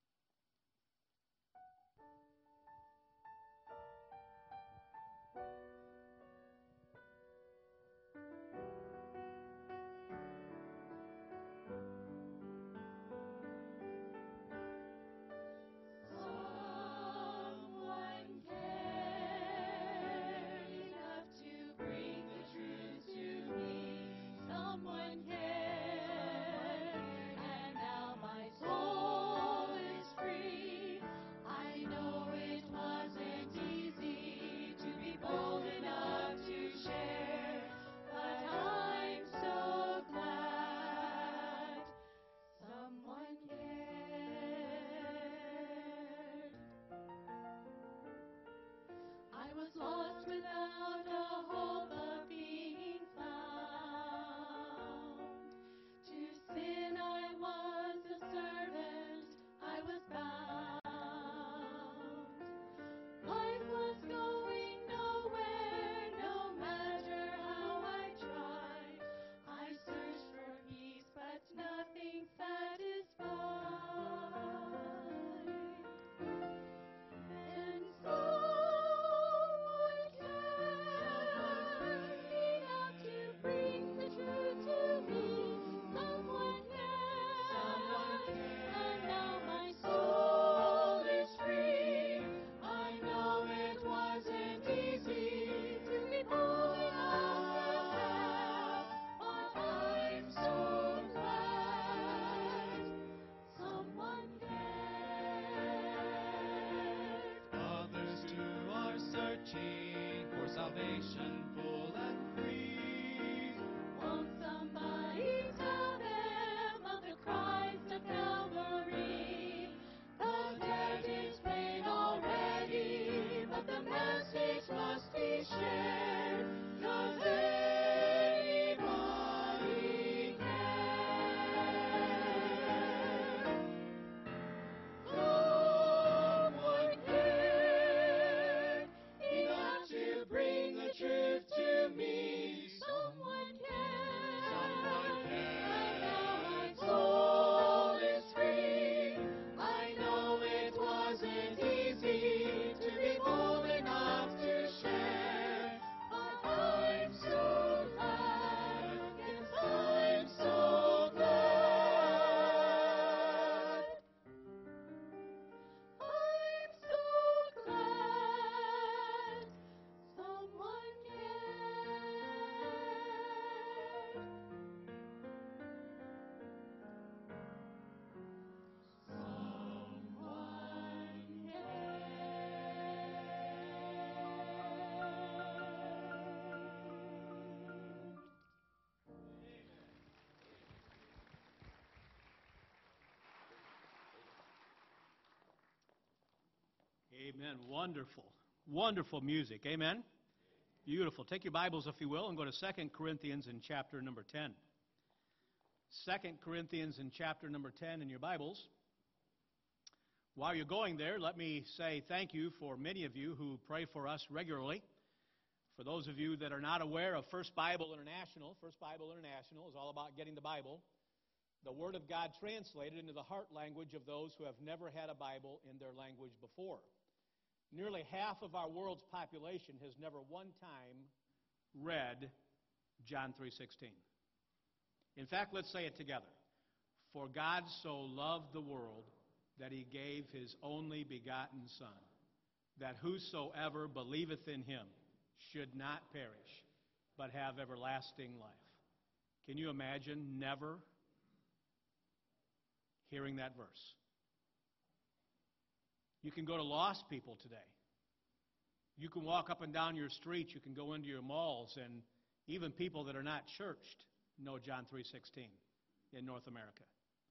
Amen. Wonderful. Wonderful music. Amen. Beautiful. Take your Bibles, if you will, and go to Second Corinthians in chapter number ten. Second Corinthians in chapter number ten in your Bibles. While you're going there, let me say thank you for many of you who pray for us regularly. For those of you that are not aware of First Bible International, First Bible International is all about getting the Bible, the Word of God translated into the heart language of those who have never had a Bible in their language before. Nearly half of our world's population has never one time read John three sixteen. In fact, let's say it together. For God so loved the world that he gave his only begotten Son, that whosoever believeth in him should not perish, but have everlasting life. Can you imagine never hearing that verse? You can go to lost people today. You can walk up and down your streets. You can go into your malls, and even people that are not churched know John three sixteen in North America.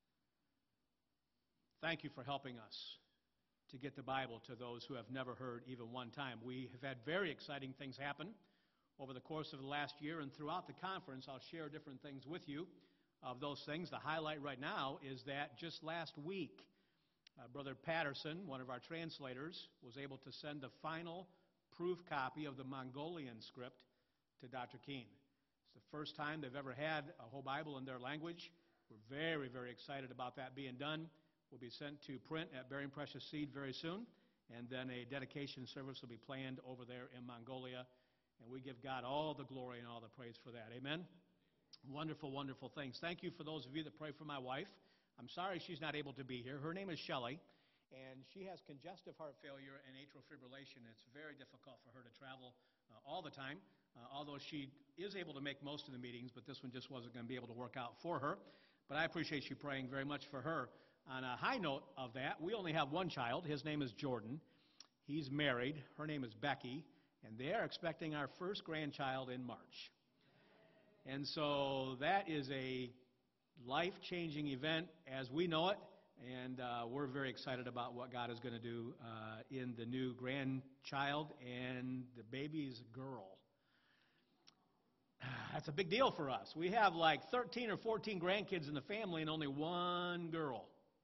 Thank you for helping us to get the Bible to those who have never heard even one time. We have had very exciting things happen over the course of the last year, and throughout the conference, I'll share different things with you. of those things. The highlight right now is that just last week, uh, Brother Patterson, one of our translators, was able to send the final proof copy of the Mongolian script to Doctor Keene. It's the first time they've ever had a whole Bible in their language. We're very, very excited about that being done. Will be sent to print at Bearing Precious Seed very soon, and then a dedication service will be planned over there in Mongolia, and we give God all the glory and all the praise for that. Amen? Wonderful, wonderful things. Thank you for those of you that pray for my wife. I'm sorry she's not able to be here. Her name is Shelley, and she has congestive heart failure and atrial fibrillation. It's very difficult for her to travel uh, all the time, uh, although she is able to make most of the meetings, but this one just wasn't going to be able to work out for her. But I appreciate you praying very much for her. On a high note of that, we only have one child. His name is Jordan. He's married. Her name is Becky, and they are expecting our first grandchild in March. And so that is a life-changing event as we know it, and uh, we're very excited about what God is going to do uh, in the new grandchild, and the baby is a girl. That's a big deal for us. We have like thirteen or fourteen grandkids in the family and only one girl.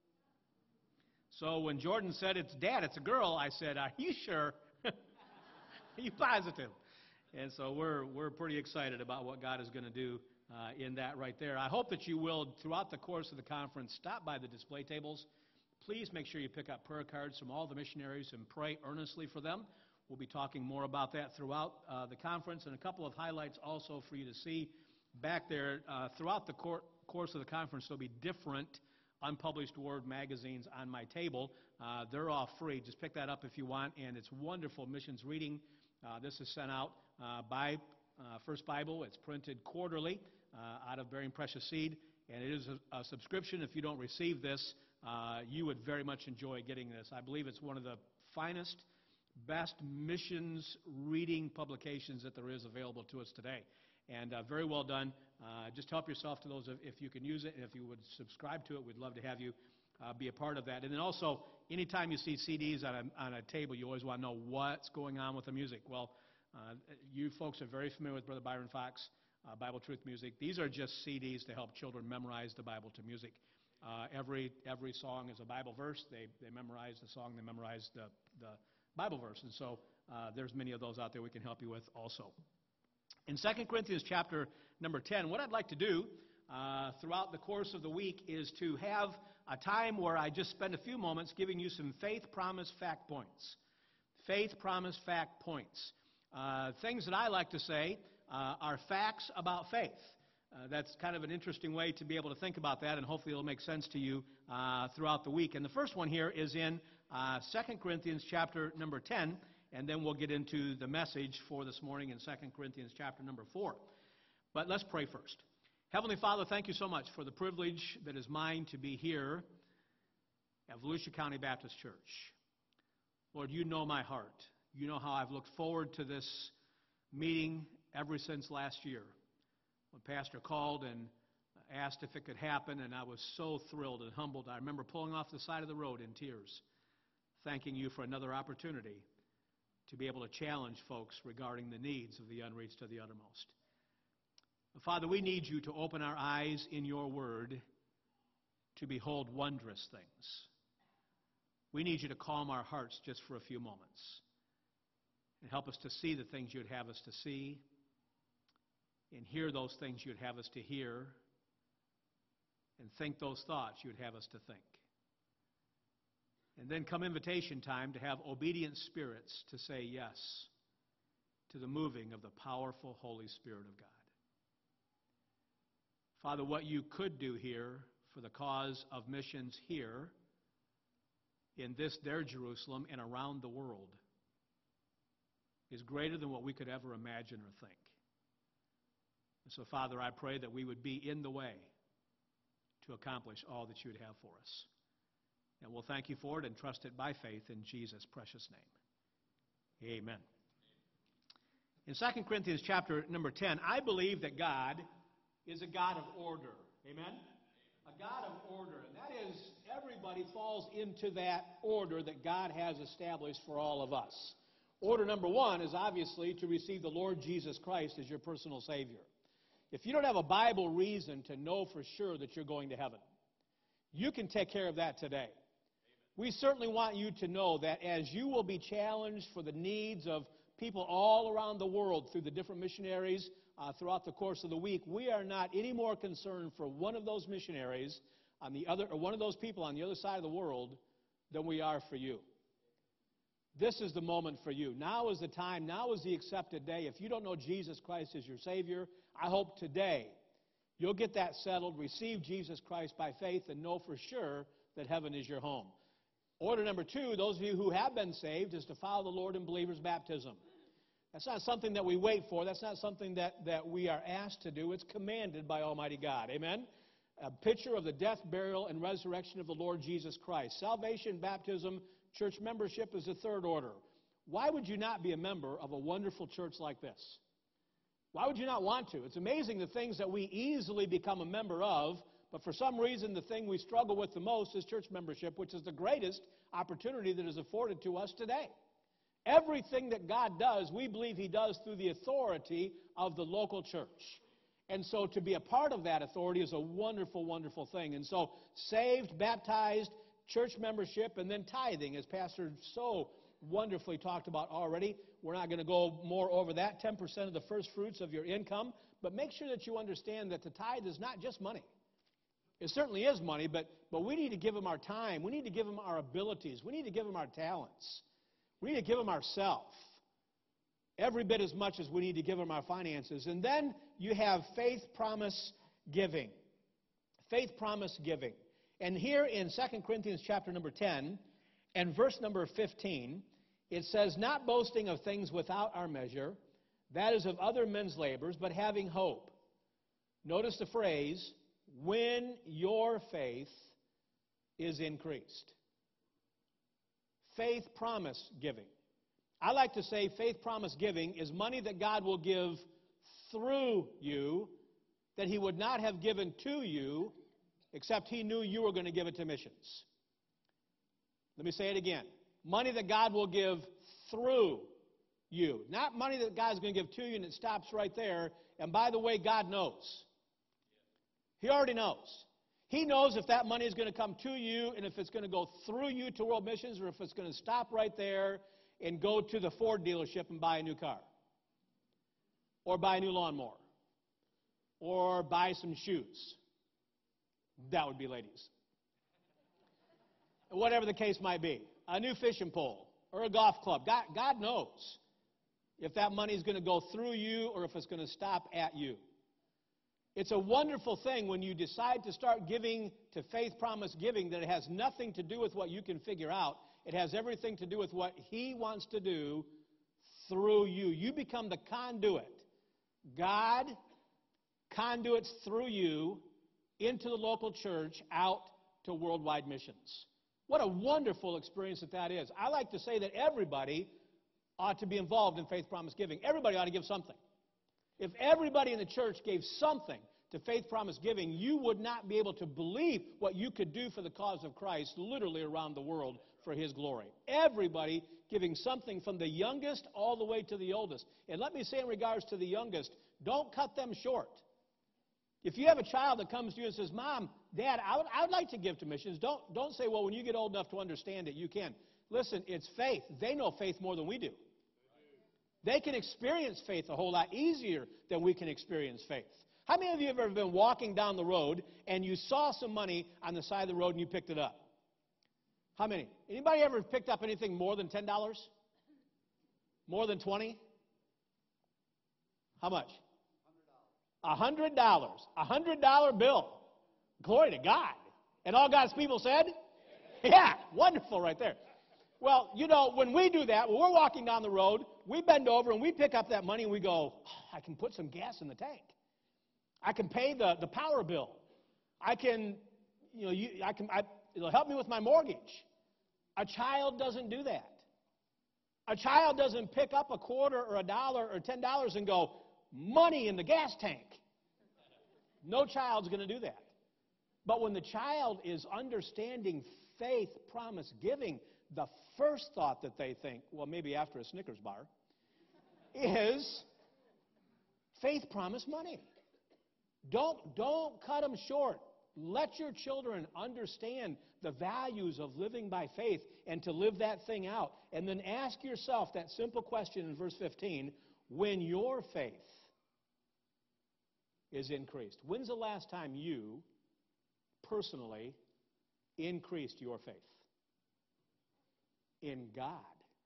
So when Jordan said, "It's Dad, it's a girl," I said, "Are you sure? Are you positive?" And so we're we're pretty excited about what God is going to do uh, in that right there. I hope that you will, throughout the course of the conference, stop by the display tables. Please make sure you pick up prayer cards from all the missionaries and pray earnestly for them. We'll be talking more about that throughout uh, the conference, and a couple of highlights also for you to see back there. Uh, throughout the cor- course of the conference, there'll be different unpublished Word magazines on my table. Uh, they're all free. Just pick that up if you want, and it's wonderful missions reading. Uh, this is sent out uh, by uh, First Bible. It's printed quarterly uh, out of Bearing Precious Seed, and it is a, a subscription. If you don't receive this, uh, you would very much enjoy getting this. I believe it's one of the finest, best missions reading publications that there is available to us today. And uh, very well done. Uh, just help yourself to those if, if you can use it, and if you would subscribe to it, we'd love to have you uh, be a part of that. And then also, anytime you see C Ds on a, on a table, you always want to know what's going on with the music. Well, uh, you folks are very familiar with Brother Byron Fox, uh, Bible Truth Music. These are just C Ds to help children memorize the Bible to music. Uh, every every song is a Bible verse. They they memorize the song. They memorize the, the Bible verse. And so uh, there's many of those out there we can help you with also. In Second Corinthians chapter number ten, what I'd like to do uh, throughout the course of the week is to have a time where I just spend a few moments giving you some faith promise fact points. Faith promise fact points. Uh, things that I like to say uh, are facts about faith. Uh, that's kind of an interesting way to be able to think about that, and hopefully it'll make sense to you uh, throughout the week. And the first one here is in uh, Second Corinthians chapter number ten, and then we'll get into the message for this morning in Second Corinthians chapter number four. But let's pray first. Heavenly Father, thank you so much for the privilege that is mine to be here at Volusia County Baptist Church. Lord, you know my heart. You know how I've looked forward to this meeting ever since last year, when Pastor called and asked if it could happen, and I was so thrilled and humbled. I remember pulling off the side of the road in tears, thanking you for another opportunity to be able to challenge folks regarding the needs of the unreached to the uttermost. Father, we need you to open our eyes in your word to behold wondrous things. We need you to calm our hearts just for a few moments and help us to see the things you'd have us to see and hear those things you'd have us to hear and think those thoughts you'd have us to think. And then come invitation time to have obedient spirits to say yes to the moving of the powerful Holy Spirit of God. Father, what you could do here for the cause of missions here in this, their Jerusalem, and around the world is greater than what we could ever imagine or think. And so, Father, I pray that we would be in the way to accomplish all that you would have for us. And we'll thank you for it and trust it by faith in Jesus' precious name. Amen. In Second Corinthians chapter number ten, I believe that God is a God of order. Amen? A God of order. And that is, everybody falls into that order that God has established for all of us. Order number one is obviously to receive the Lord Jesus Christ as your personal Savior. If you don't have a Bible reason to know for sure that you're going to heaven, you can take care of that today. We certainly want you to know that as you will be challenged for the needs of people all around the world through the different missionaries uh, throughout the course of the week, we are not any more concerned for one of those missionaries on the other, or one of those people on the other side of the world than we are for you. This is the moment for you. Now is the time. Now is the accepted day. If you don't know Jesus Christ as your Savior, I hope today you'll get that settled, receive Jesus Christ by faith, and know for sure that heaven is your home. Order number two, those of you who have been saved, is to follow the Lord in believer's baptism. That's not something that we wait for. That's not something that, that we are asked to do. It's commanded by Almighty God. Amen? A picture of the death, burial, and resurrection of the Lord Jesus Christ. Salvation, baptism, church membership is the third order. Why would you not be a member of a wonderful church like this? Why would you not want to? It's amazing the things that we easily become a member of, but for some reason the thing we struggle with the most is church membership, which is the greatest opportunity that is afforded to us today. Everything that God does, we believe He does through the authority of the local church. And so to be a part of that authority is a wonderful, wonderful thing. And so saved, baptized, church membership, and then tithing, as Pastor so wonderfully talked about already. We're not going to go more over that. ten percent of the first fruits of your income. But make sure that you understand that the tithe is not just money. It certainly is money, but, but we need to give Him our time. We need to give Him our abilities. We need to give Him our talents. We need to give Him ourselves. Every bit as much as we need to give Him our finances. And then you have faith promise giving. Faith promise giving. And here in Second Corinthians chapter number ten and verse number fifteen, it says, not boasting of things without our measure, that is of other men's labors, but having hope. Notice the phrase, when your faith is increased. Faith promise giving. I like to say faith promise giving is money that God will give through you that He would not have given to you except He knew you were going to give it to missions. Let me say it again. Money that God will give through you. Not money that God's going to give to you and it stops right there. And by the way, God knows. He already knows. He knows if that money is going to come to you and if it's going to go through you to World Missions or if it's going to stop right there and go to the Ford dealership and buy a new car. Or buy a new lawnmower. Or buy some shoes. That would be ladies. Whatever the case might be. A new fishing pole or a golf club. God, God knows if that money is going to go through you or if it's going to stop at you. It's a wonderful thing when you decide to start giving to faith promise giving that it has nothing to do with what you can figure out. It has everything to do with what He wants to do through you. You become the conduit. God conduits through you into the local church out to worldwide missions. What a wonderful experience that that is. I like to say that everybody ought to be involved in faith promise giving. Everybody ought to give something. If everybody in the church gave something to faith promise giving, you would not be able to believe what you could do for the cause of Christ literally around the world for His glory. Everybody giving something from the youngest all the way to the oldest. And let me say in regards to the youngest, don't cut them short. If you have a child that comes to you and says, Mom, Dad, I would, I would like to give to missions, don't, don't say, well, when you get old enough to understand it, you can. Listen, it's faith. They know faith more than we do. They can experience faith a whole lot easier than we can experience faith. How many of you have ever been walking down the road and you saw some money on the side of the road and you picked it up? How many? Anybody ever picked up anything more than ten dollars? More than twenty dollars? How much? one hundred dollars. A one hundred dollar bill. Glory to God. And all God's people said? Yeah, wonderful right there. Well, you know, when we do that, when we're walking down the road, we bend over and we pick up that money and we go, oh, I can put some gas in the tank. I can pay the, the power bill. I can, you know, you, I can, I, it'll help me with my mortgage. A child doesn't do that. A child doesn't pick up a quarter or a dollar or ten dollars and go, money in the gas tank. No child's going to do that. But when the child is understanding faith, promise, giving, the first thought that they think, well, maybe after a Snickers bar, is faith, promise, money. Don't, don't cut them short. Let your children understand the values of living by faith and to live that thing out. And then ask yourself that simple question in verse fifteen, when your faith is increased. When's the last time you personally increased your faith? In God.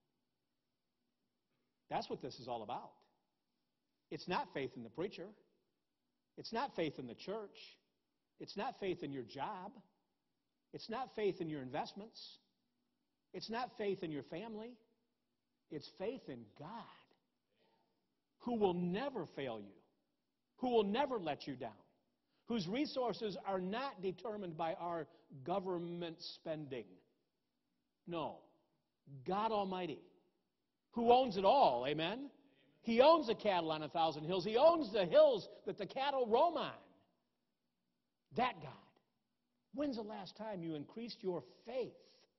That's what this is all about. It's not faith in the preacher. It's not faith in the church. It's not faith in your job. It's not faith in your investments. It's not faith in your family. It's faith in God, who will never fail you, who will never let you down, whose resources are not determined by our government spending. No, God Almighty, who owns it all, amen? He owns the cattle on a thousand hills. He owns the hills that the cattle roam on. That God. When's the last time you increased your faith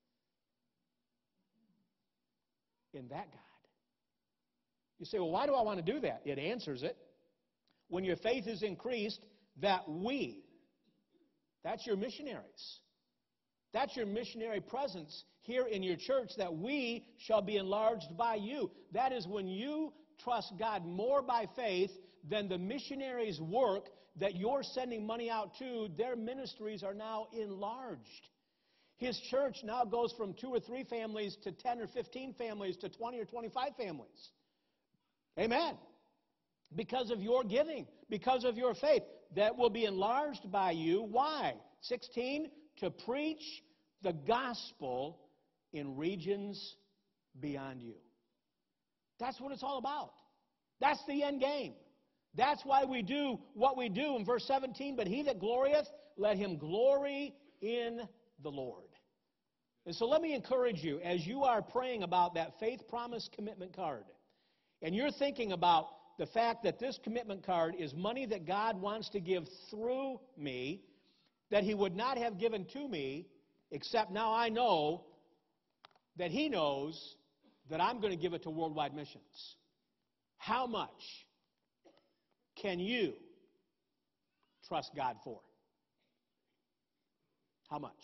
in that God? You say, well, why do I want to do that? It answers it. When your faith is increased, that we, that's your missionaries. That's your missionary presence here in your church, that we shall be enlarged by you. That is when you trust God more by faith than the missionaries' work that you're sending money out to. Their ministries are now enlarged. His church now goes from two or three families to ten or fifteen families to twenty or twenty-five families. Amen. Because of your giving, because of your faith, that will be enlarged by you. Why? sixteen, to preach the gospel in regions beyond you. That's what it's all about. That's the end game. That's why we do what we do. In verse seventeen, but he that glorieth, let him glory in the Lord. And so let me encourage you, as you are praying about that faith promise commitment card, and you're thinking about the fact that this commitment card is money that God wants to give through me, that he would not have given to me, except now I know that he knows that I'm going to give it to Worldwide Missions. How much can you trust God for? How much?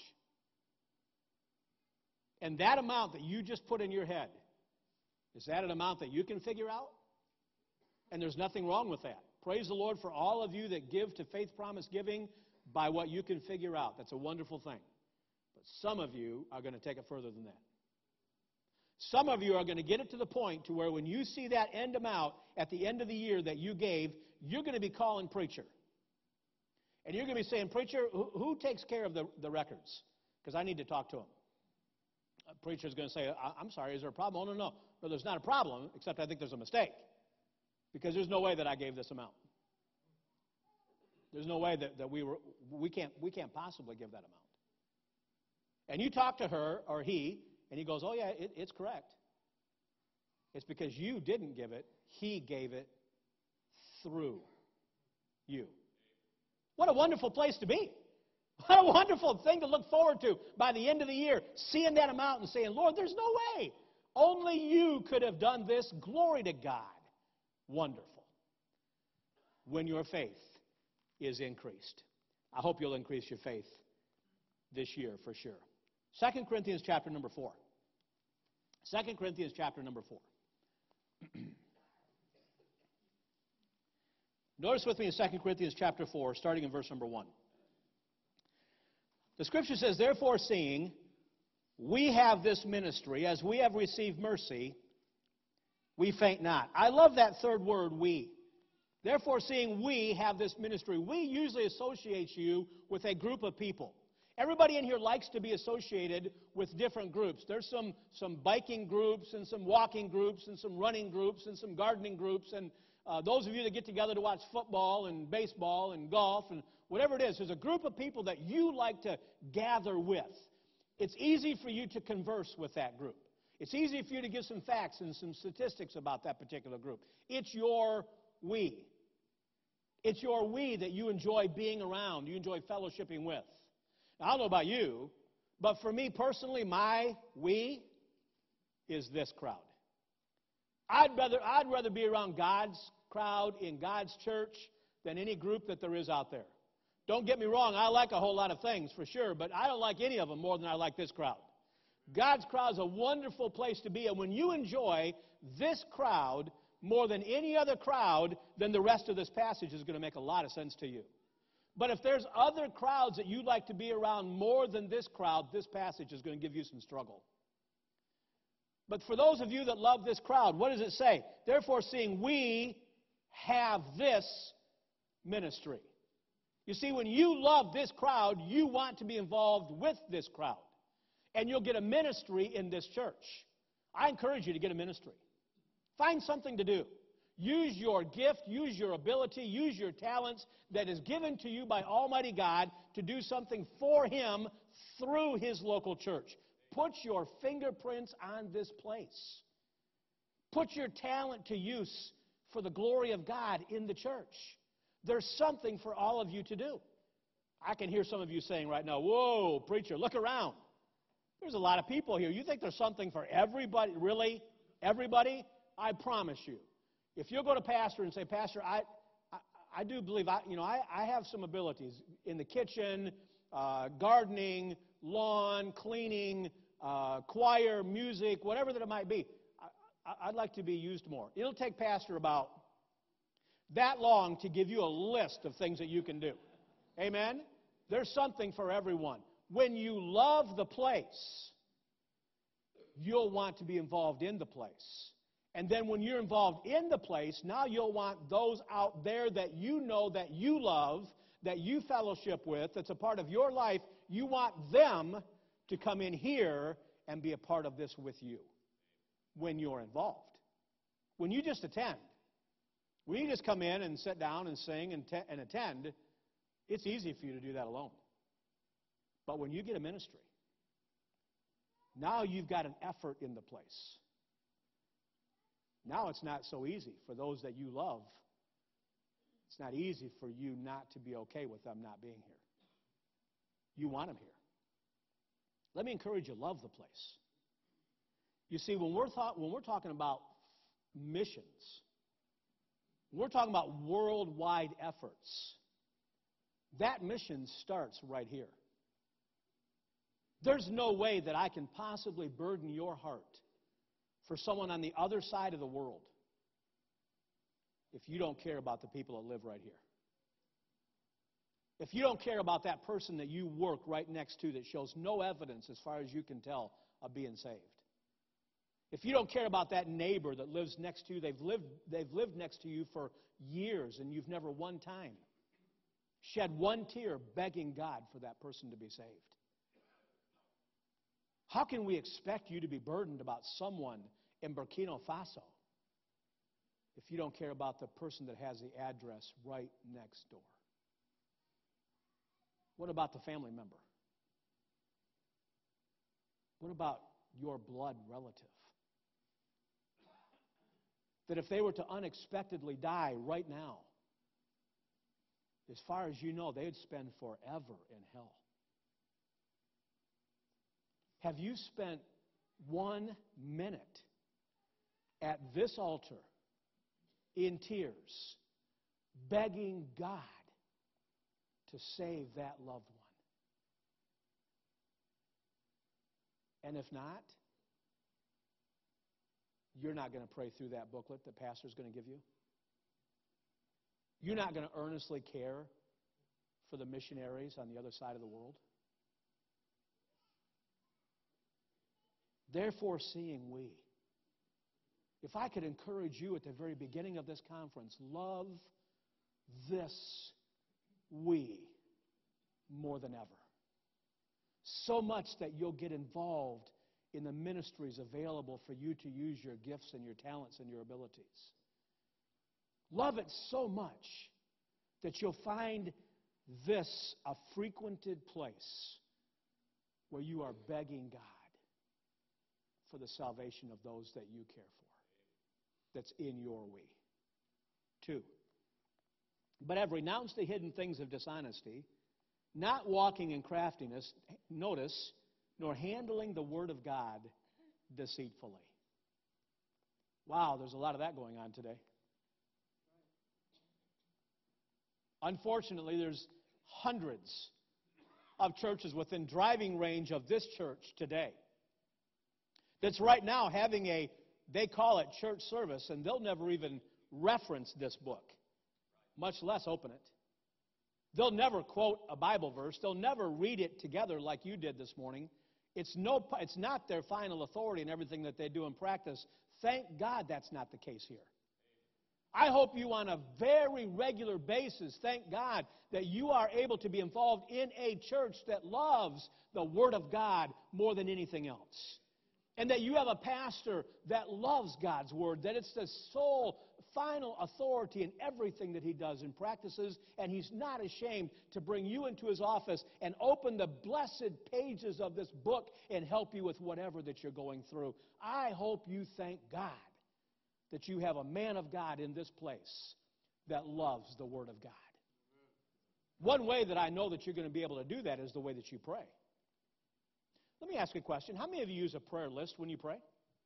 And that amount that you just put in your head, is that an amount that you can figure out? And there's nothing wrong with that. Praise the Lord for all of you that give to Faith Promise Giving by what you can figure out. That's a wonderful thing. But some of you are going to take it further than that. Some of you are going to get it to the point to where when you see that end amount at the end of the year that you gave, you're going to be calling preacher. And you're going to be saying, preacher, who, who takes care of the, the records? Because I need to talk to him. A preacher's going to say, I'm sorry, is there a problem? Oh, no, no. No, there's not a problem, except I think there's a mistake. Because there's no way that I gave this amount. There's no way that, that we were, we can't, we can't possibly give that amount. And you talk to her or he, and he goes, oh, yeah, it, it's correct. It's because you didn't give it. He gave it through you. What a wonderful place to be. What a wonderful thing to look forward to by the end of the year, seeing that amount and saying, Lord, there's no way. Only you could have done this. Glory to God. Wonderful. When your faith is increased. I hope you'll increase your faith this year for sure. Second Corinthians chapter number four. Second Corinthians chapter number four. Notice with me in Second Corinthians chapter four, starting in verse number one. The scripture says, therefore seeing we have this ministry, as we have received mercy, we faint not. I love that third word, we. Therefore seeing we have this ministry, we usually associate you with a group of people. Everybody in here likes to be associated with different groups. There's some, some biking groups and some walking groups and some running groups and some gardening groups. And uh, those of you that get together to watch football and baseball and golf and whatever it is, there's a group of people that you like to gather with. It's easy for you to converse with that group. It's easy for you to give some facts and some statistics about that particular group. It's your we. It's your we that you enjoy being around, you enjoy fellowshipping with. Now, I don't know about you, but for me personally, my we is this crowd. I'd rather, I'd rather be around God's crowd in God's church than any group that there is out there. Don't get me wrong, I like a whole lot of things for sure, but I don't like any of them more than I like this crowd. God's crowd is a wonderful place to be, and when you enjoy this crowd more than any other crowd, then the rest of this passage is going to make a lot of sense to you. But if there's other crowds that you like to be around more than this crowd, this passage is going to give you some struggle. But for those of you that love this crowd, what does it say? Therefore, seeing we have this ministry. You see, when you love this crowd, you want to be involved with this crowd. And you'll get a ministry in this church. I encourage you to get a ministry. Find something to do. Use your gift, use your ability, use your talents that is given to you by Almighty God to do something for Him through His local church. Put your fingerprints on this place. Put your talent to use for the glory of God in the church. There's something for all of you to do. I can hear some of you saying right now, whoa, preacher, look around. There's a lot of people here. You think there's something for everybody? Really? Everybody? I promise you. If you'll go to pastor and say, Pastor, I, I, I do believe, I, you know, I, I have some abilities in the kitchen, uh, gardening, lawn, cleaning, uh, choir, music, whatever that it might be. I, I, I'd like to be used more. It'll take pastor about that long to give you a list of things that you can do. Amen? There's something for everyone. When you love the place, you'll want to be involved in the place. And then when you're involved in the place, now you'll want those out there that you know, that you love, that you fellowship with, that's a part of your life, you want them to come in here and be a part of this with you when you're involved. When you just attend, when you just come in and sit down and sing and, te- and attend, it's easy for you to do that alone. But when you get a ministry, now you've got an effort in the place. Now it's not so easy for those that you love. It's not easy for you not to be okay with them not being here. You want them here. Let me encourage you, love the place. You see, when we're, thought, when we're talking about missions, we're talking about worldwide efforts, that mission starts right here. There's no way that I can possibly burden your heart for someone on the other side of the world if you don't care about the people that live right here. If you don't care about that person that you work right next to that shows no evidence, as far as you can tell, of being saved. If you don't care about that neighbor that lives next to you, they've lived, they've lived next to you for years and you've never one time shed one tear begging God for that person to be saved. How can we expect you to be burdened about someone in Burkina Faso if you don't care about the person that has the address right next door? What about the family member? What about your blood relative? That if they were to unexpectedly die right now, as far as you know, they would spend forever in hell. Have you spent one minute at this altar in tears begging God to save that loved one? And if not, you're not going to pray through that booklet that pastor's going to give you. You're not going to earnestly care for the missionaries on the other side of the world. Therefore, seeing we. If I could encourage you at the very beginning of this conference, love this we more than ever. So much that you'll get involved in the ministries available for you to use your gifts and your talents and your abilities. Love it so much that you'll find this a frequented place where you are begging God for the salvation of those that you care for, that's in your we. Two, but have renounced the hidden things of dishonesty, not walking in craftiness, notice, nor handling the word of God deceitfully. Wow, there's a lot of that going on today. Unfortunately, there's hundreds of churches within driving range of this church today that's right now having a, they call it church service, and they'll never even reference this book, much less open it. They'll never quote a Bible verse. They'll never read it together like you did this morning. It's, no, it's not their final authority in everything that they do in practice. Thank God that's not the case here. I hope you on a very regular basis, thank God, that you are able to be involved in a church that loves the Word of God more than anything else. And that you have a pastor that loves God's Word, that it's the sole final authority in everything that he does and practices, and he's not ashamed to bring you into his office and open the blessed pages of this book and help you with whatever that you're going through. I hope you thank God that you have a man of God in this place that loves the Word of God. One way that I know that you're going to be able to do that is the way that you pray. Let me ask you a question. How many of you use a prayer list when you pray?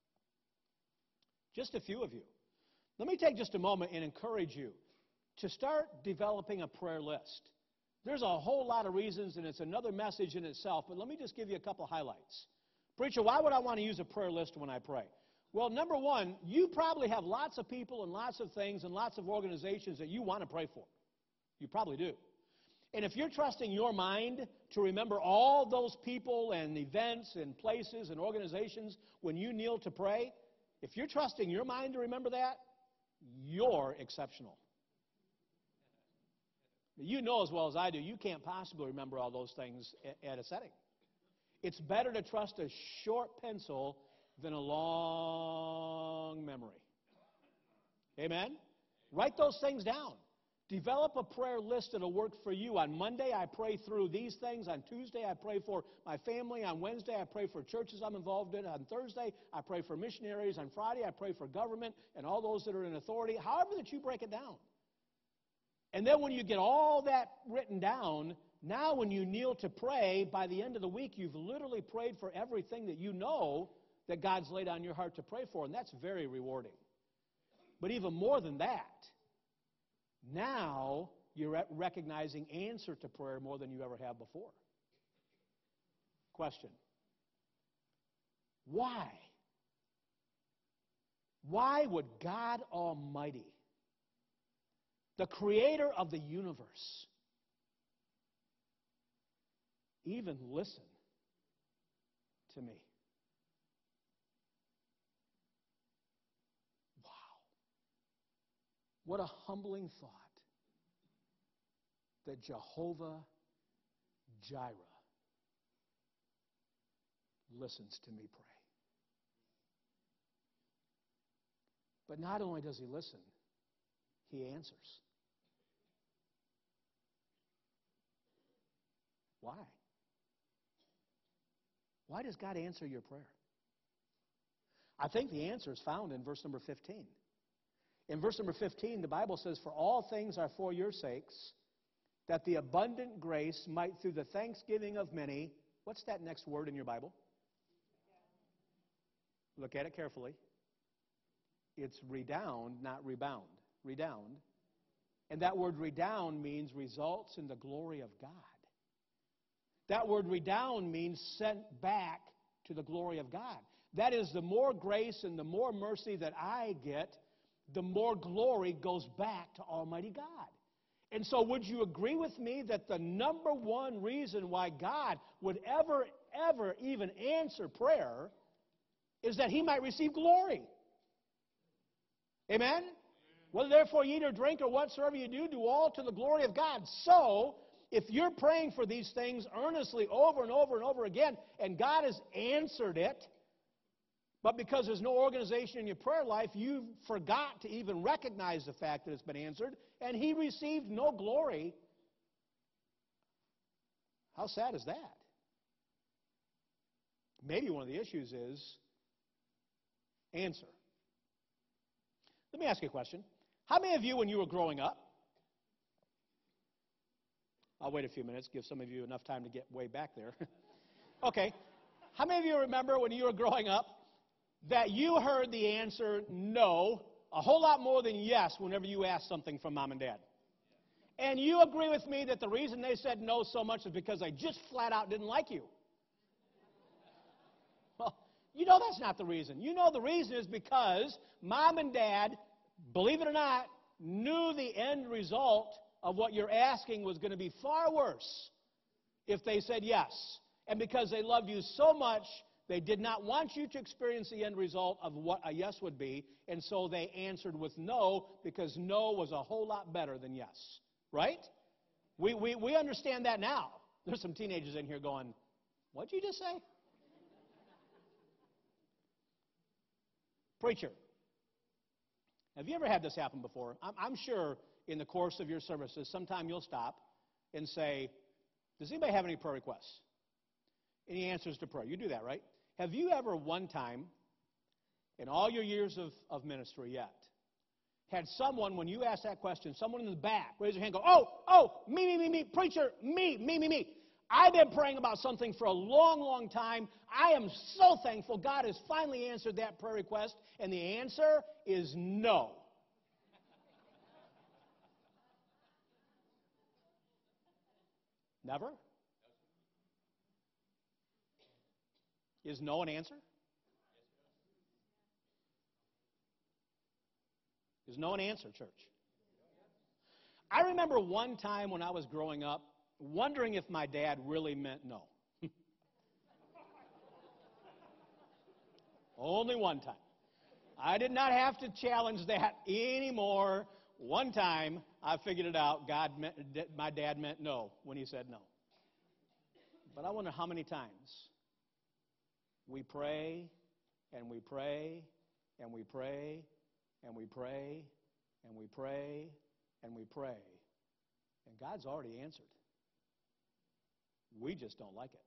Just a few of you. Let me take just a moment and encourage you to start developing a prayer list. There's a whole lot of reasons, and it's another message in itself, but let me just give you a couple highlights. Preacher, why would I want to use a prayer list when I pray? Well, number one, you probably have lots of people and lots of things and lots of organizations that you want to pray for. You probably do. And if you're trusting your mind to remember all those people and events and places and organizations when you kneel to pray, if you're trusting your mind to remember that, you're exceptional. You know as well as I do, you can't possibly remember all those things at a setting. It's better to trust a short pencil than a long memory. Amen? Write those things down. Develop a prayer list that'll work for you. On Monday, I pray through these things. On Tuesday, I pray for my family. On Wednesday, I pray for churches I'm involved in. On Thursday, I pray for missionaries. On Friday, I pray for government and all those that are in authority, however that you break it down. And then when you get all that written down, now when you kneel to pray, by the end of the week, you've literally prayed for everything that you know that God's laid on your heart to pray for, and that's very rewarding. But even more than that, now you're recognizing answer to prayer more than you ever have before. Question. Why? Why would God Almighty, the creator of the universe, even listen to me? Wow. What a humbling thought that Jehovah Jireh listens to me pray. But not only does he listen, he answers. Why? Why does God answer your prayer? I think the answer is found in verse number fifteen. In verse number fifteen, the Bible says, "For all things are for your sakes, that the abundant grace might through the thanksgiving of many..." What's that next word in your Bible? Look at it carefully. It's redound, not rebound. Redound. And that word redound means results in the glory of God. That word redound means sent back to the glory of God. That is, the more grace and the more mercy that I get, the more glory goes back to Almighty God. And so would you agree with me that the number one reason why God would ever, ever even answer prayer is that he might receive glory? Amen? Whether therefore you eat or drink or whatsoever you do, do all to the glory of God. So, if you're praying for these things earnestly over and over and over again, and God has answered it, but because there's no organization in your prayer life, you forgot to even recognize the fact that it's been answered, and he received no glory, how sad is that? Maybe one of the issues is answer. Let me ask you a question. How many of you, when you were growing up, I'll wait a few minutes, give some of you enough time to get way back there. Okay. How many of you remember when you were growing up that you heard the answer no a whole lot more than yes whenever you asked something from mom and dad? And you agree with me that the reason they said no so much is because they just flat out didn't like you. Well, you know that's not the reason. You know the reason is because mom and dad, believe it or not, knew the end result of what you're asking was going to be far worse if they said yes. And because they loved you so much, they did not want you to experience the end result of what a yes would be, and so they answered with no because no was a whole lot better than yes. Right? We, we, we understand that now. There's some teenagers in here going, what'd you just say? Preacher, have you ever had this happen before? I'm, I'm sure in the course of your services, sometime you'll stop and say, does anybody have any prayer requests? Any answers to prayer? You do that, right? Have you ever one time, in all your years of, of ministry yet, had someone, when you asked that question, someone in the back raise their hand and go, oh, oh, me, me, me, me, preacher, me, me, me, me. I've been praying about something for a long, long time. I am so thankful God has finally answered that prayer request, and the answer is no. Never? Is no an answer? Is no an answer, church? I remember one time when I was growing up wondering if my dad really meant no. Only one time. I did not have to challenge that anymore. One time I figured it out. God meant, my dad meant no when he said no. But I wonder how many times we pray and we pray and we pray and we pray and we pray and we pray, and God's already answered. We just don't like it.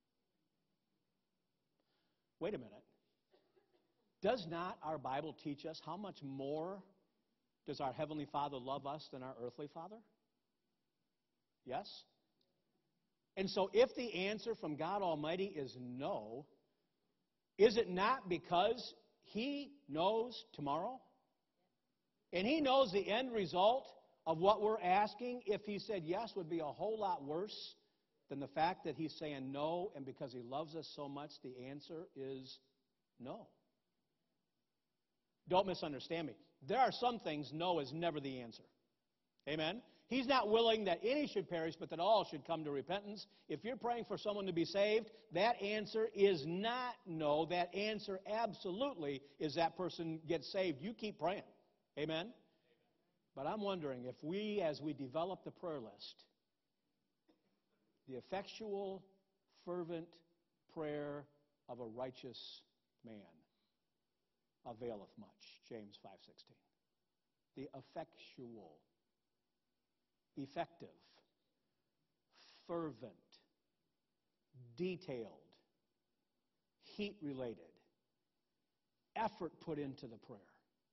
Wait a minute. Does not our Bible teach us how much more does our Heavenly Father love us than our earthly father? Yes? And so if the answer from God Almighty is no, is it not because He knows tomorrow? And He knows the end result of what we're asking. If He said yes, would be a whole lot worse than the fact that He's saying no, and because He loves us so much, the answer is no. Don't misunderstand me. There are some things no is never the answer. Amen? He's not willing that any should perish, but that all should come to repentance. If you're praying for someone to be saved, that answer is not no. That answer absolutely is that person gets saved. You keep praying. Amen? But I'm wondering if we, as we develop the prayer list, the effectual, fervent prayer of a righteous man availeth much. James five sixteen. The effectual, effective, fervent, detailed, heat-related, effort put into the prayer.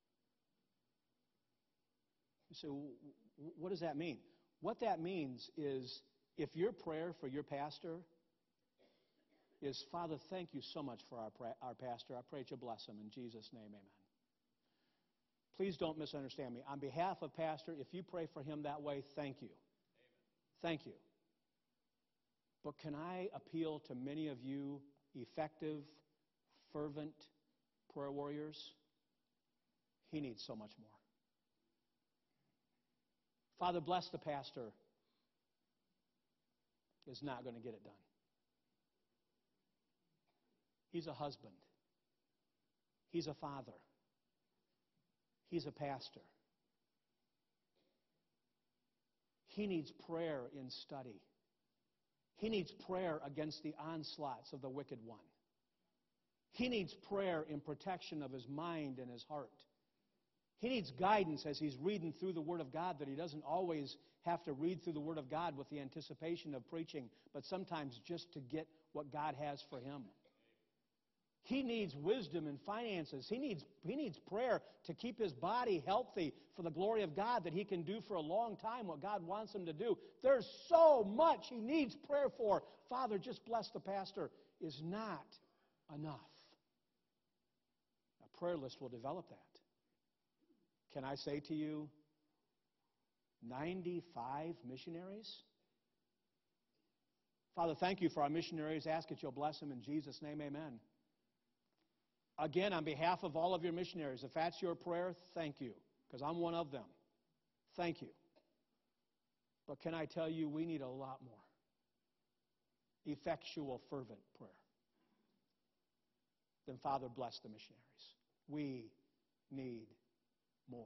So what does that mean? What that means is if your prayer for your pastor is, Father, thank you so much for our, our pastor. I pray that you bless him. In Jesus' name, amen. Please don't misunderstand me. On behalf of Pastor, if you pray for him that way, thank you. Amen. Thank you. But can I appeal to many of you effective, fervent prayer warriors? He needs so much more. Father, bless the pastor is not going to get it done. He's a husband. He's a father. He's a pastor. He needs prayer in study. He needs prayer against the onslaughts of the wicked one. He needs prayer in protection of his mind and his heart. He needs guidance as he's reading through the Word of God, that he doesn't always have to read through the Word of God with the anticipation of preaching, but sometimes just to get what God has for him. He needs wisdom in finances. He needs, he needs prayer to keep his body healthy for the glory of God, that he can do for a long time what God wants him to do. There's so much he needs prayer for. Father, just bless the pastor is not enough. A prayer list will develop that. Can I say to you, ninety-five missionaries? Father, thank you for our missionaries. Ask that you'll bless them in Jesus' name, amen. Again, on behalf of all of your missionaries, if that's your prayer, thank you, because I'm one of them. Thank you. But can I tell you, we need a lot more effectual, fervent prayer. Then, Father, bless the missionaries. We need more.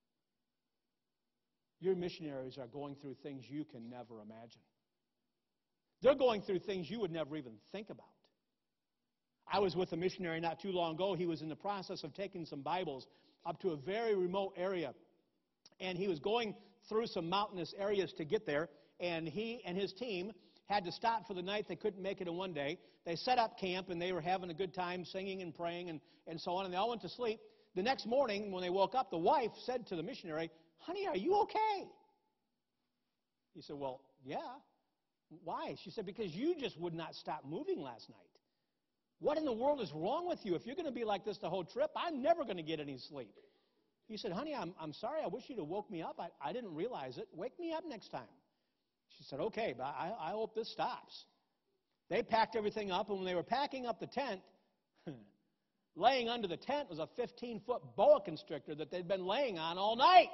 Your missionaries are going through things you can never imagine. They're going through things you would never even think about. I was with a missionary not too long ago. He was in the process of taking some Bibles up to a very remote area. And he was going through some mountainous areas to get there. And he and his team had to stop for the night. They couldn't make it in one day. They set up camp, and they were having a good time singing and praying and, and so on. And they all went to sleep. The next morning, when they woke up, the wife said to the missionary, "Honey, are you okay?" He said, "Well, yeah." "Why?" She said, "Because you just would not stop moving last night. What in the world is wrong with you? If you're going to be like this the whole trip, I'm never going to get any sleep." He said, "Honey, I'm, I'm sorry. I wish you'd have woke me up. I, I didn't realize it. Wake me up next time." She said, "Okay, but I, I hope this stops." They packed everything up, and when they were packing up the tent, laying under the tent was a fifteen-foot boa constrictor that they'd been laying on all night.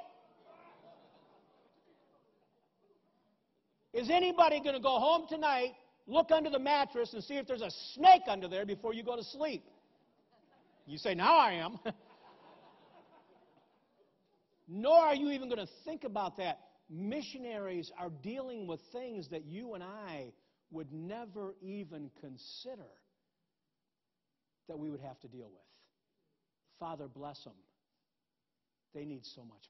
Is anybody going to go home tonight, look under the mattress, and see if there's a snake under there before you go to sleep? You say, "Now I am." Nor are you even going to think about that. Missionaries are dealing with things that you and I would never even consider that we would have to deal with. Father, bless them. They need so much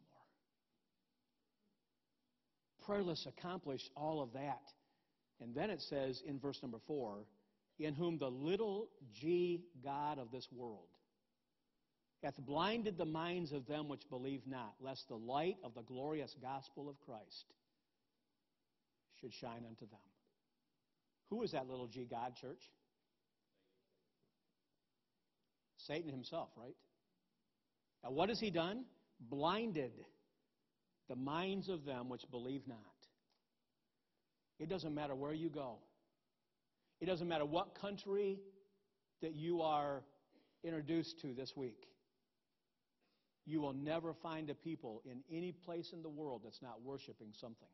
more. Prayerless accomplished all of that. And then it says in verse number four, "In whom the little g God of this world hath blinded the minds of them which believe not, lest the light of the glorious gospel of Christ should shine unto them." Who is that little g God, church? Satan himself, right? Now what has he done? Blinded the minds of them which believe not. It doesn't matter where you go. It doesn't matter what country that you are introduced to this week. You will never find a people in any place in the world that's not worshiping something.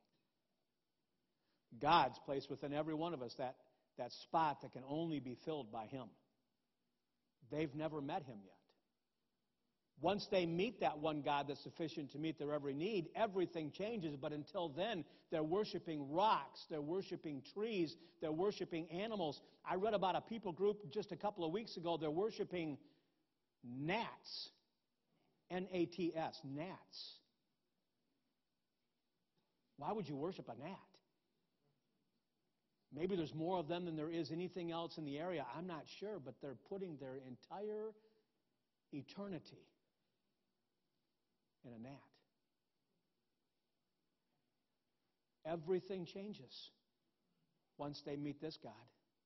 God's placed within every one of us that, that spot that can only be filled by Him. They've never met Him yet. Once they meet that one God that's sufficient to meet their every need, everything changes. But until then, they're worshiping rocks, they're worshiping trees, they're worshiping animals. I read about a people group just a couple of weeks ago. They're worshiping gnats. N A T S, gnats. Why would you worship a gnat? Maybe there's more of them than there is anything else in the area. I'm not sure, but they're putting their entire eternity in a gnat. Everything changes once they meet this God,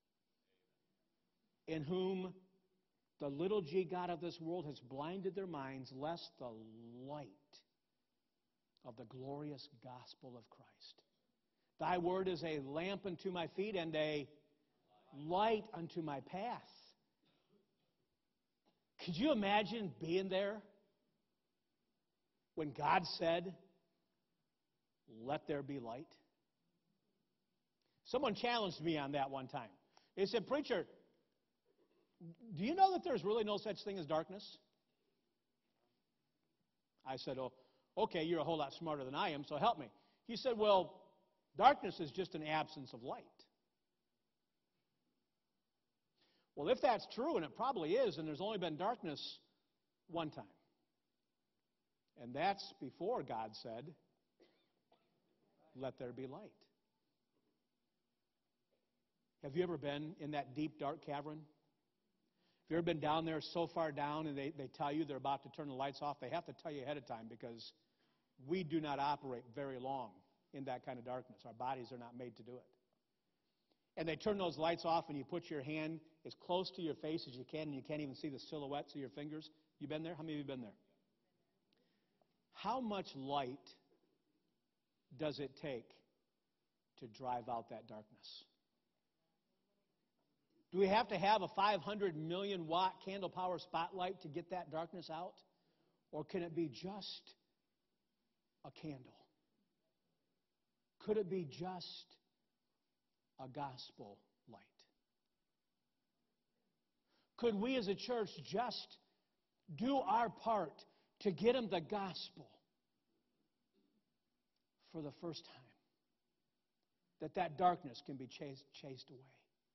in whom the little g God of this world has blinded their minds, lest the light of the glorious gospel of Christ. Thy word is a lamp unto my feet and a light unto my path. Could you imagine being there when God said, "Let there be light"? Someone challenged me on that one time. They said, "Preacher, do you know that there's really no such thing as darkness?" I said, "Oh, okay, you're a whole lot smarter than I am, so help me." He said, "Well, darkness is just an absence of light." Well, if that's true, and it probably is, and there's only been darkness one time. And that's before God said, "Let there be light." Have you ever been in that deep, dark cavern? Have you ever been down there so far down and they, they tell you they're about to turn the lights off? They have to tell you ahead of time because we do not operate very long in that kind of darkness. Our bodies are not made to do it. And they turn those lights off and you put your hand as close to your face as you can and you can't even see the silhouettes of your fingers. You been there? How many of you been there? How much light does it take to drive out that darkness? Do we have to have a five hundred million watt candle power spotlight to get that darkness out? Or can it be just a candle? Could it be just a gospel light? Could we as a church just do our part to get them the gospel for the first time? That that darkness can be chased, chased away.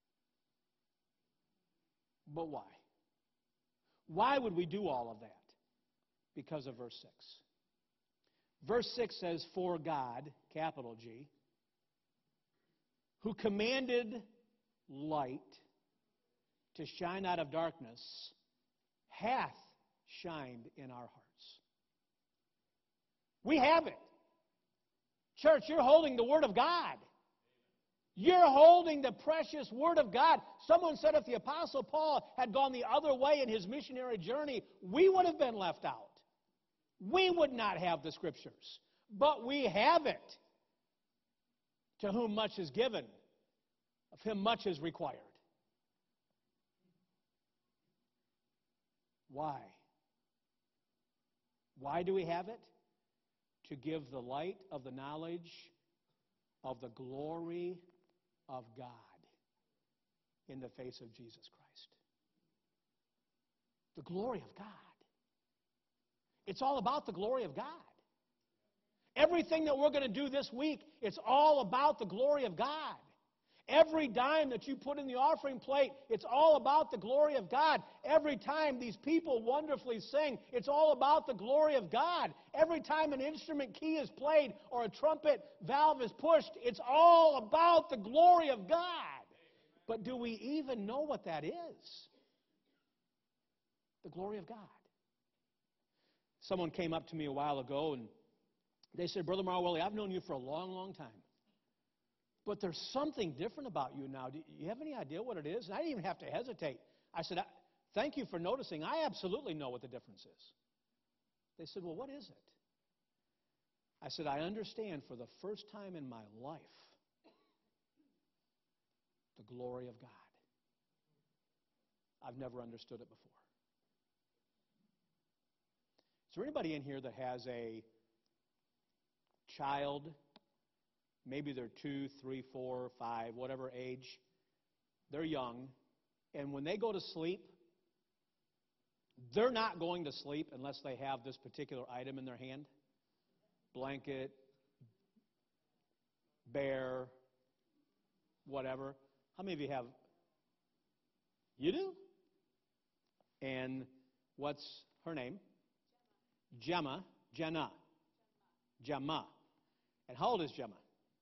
But why? Why would we do all of that? Because of verse six. Verse six says, "For God," capital G, "who commanded light to shine out of darkness, hath shined in our hearts." We have it. Church, you're holding the Word of God. You're holding the precious Word of God. Someone said if the Apostle Paul had gone the other way in his missionary journey, we would have been left out. We would not have the Scriptures. But we have it. To whom much is given, of him much is required. Why? Why do we have it? To give the light of the knowledge of the glory of God in the face of Jesus Christ. The glory of God. It's all about the glory of God. Everything that we're going to do this week, it's all about the glory of God. Every dime that you put in the offering plate, it's all about the glory of God. Every time these people wonderfully sing, it's all about the glory of God. Every time an instrument key is played or a trumpet valve is pushed, it's all about the glory of God. But do we even know what that is? The glory of God. Someone came up to me a while ago and they said, "Brother Marwillie, I've known you for a long, long time. But there's something different about you now. Do you have any idea what it is?" And I didn't even have to hesitate. I said, "Thank you for noticing. I absolutely know what the difference is." They said, "Well, what is it?" I said, "I understand for the first time in my life the glory of God. I've never understood it before." Is there anybody in here that has a child? Maybe they're two, three, four, five, whatever age. They're young. And when they go to sleep, they're not going to sleep unless they have this particular item in their hand. Blanket, bear, whatever. How many of you have? You do? And what's her name? Gemma. Jenna. Gemma. And how old is Gemma?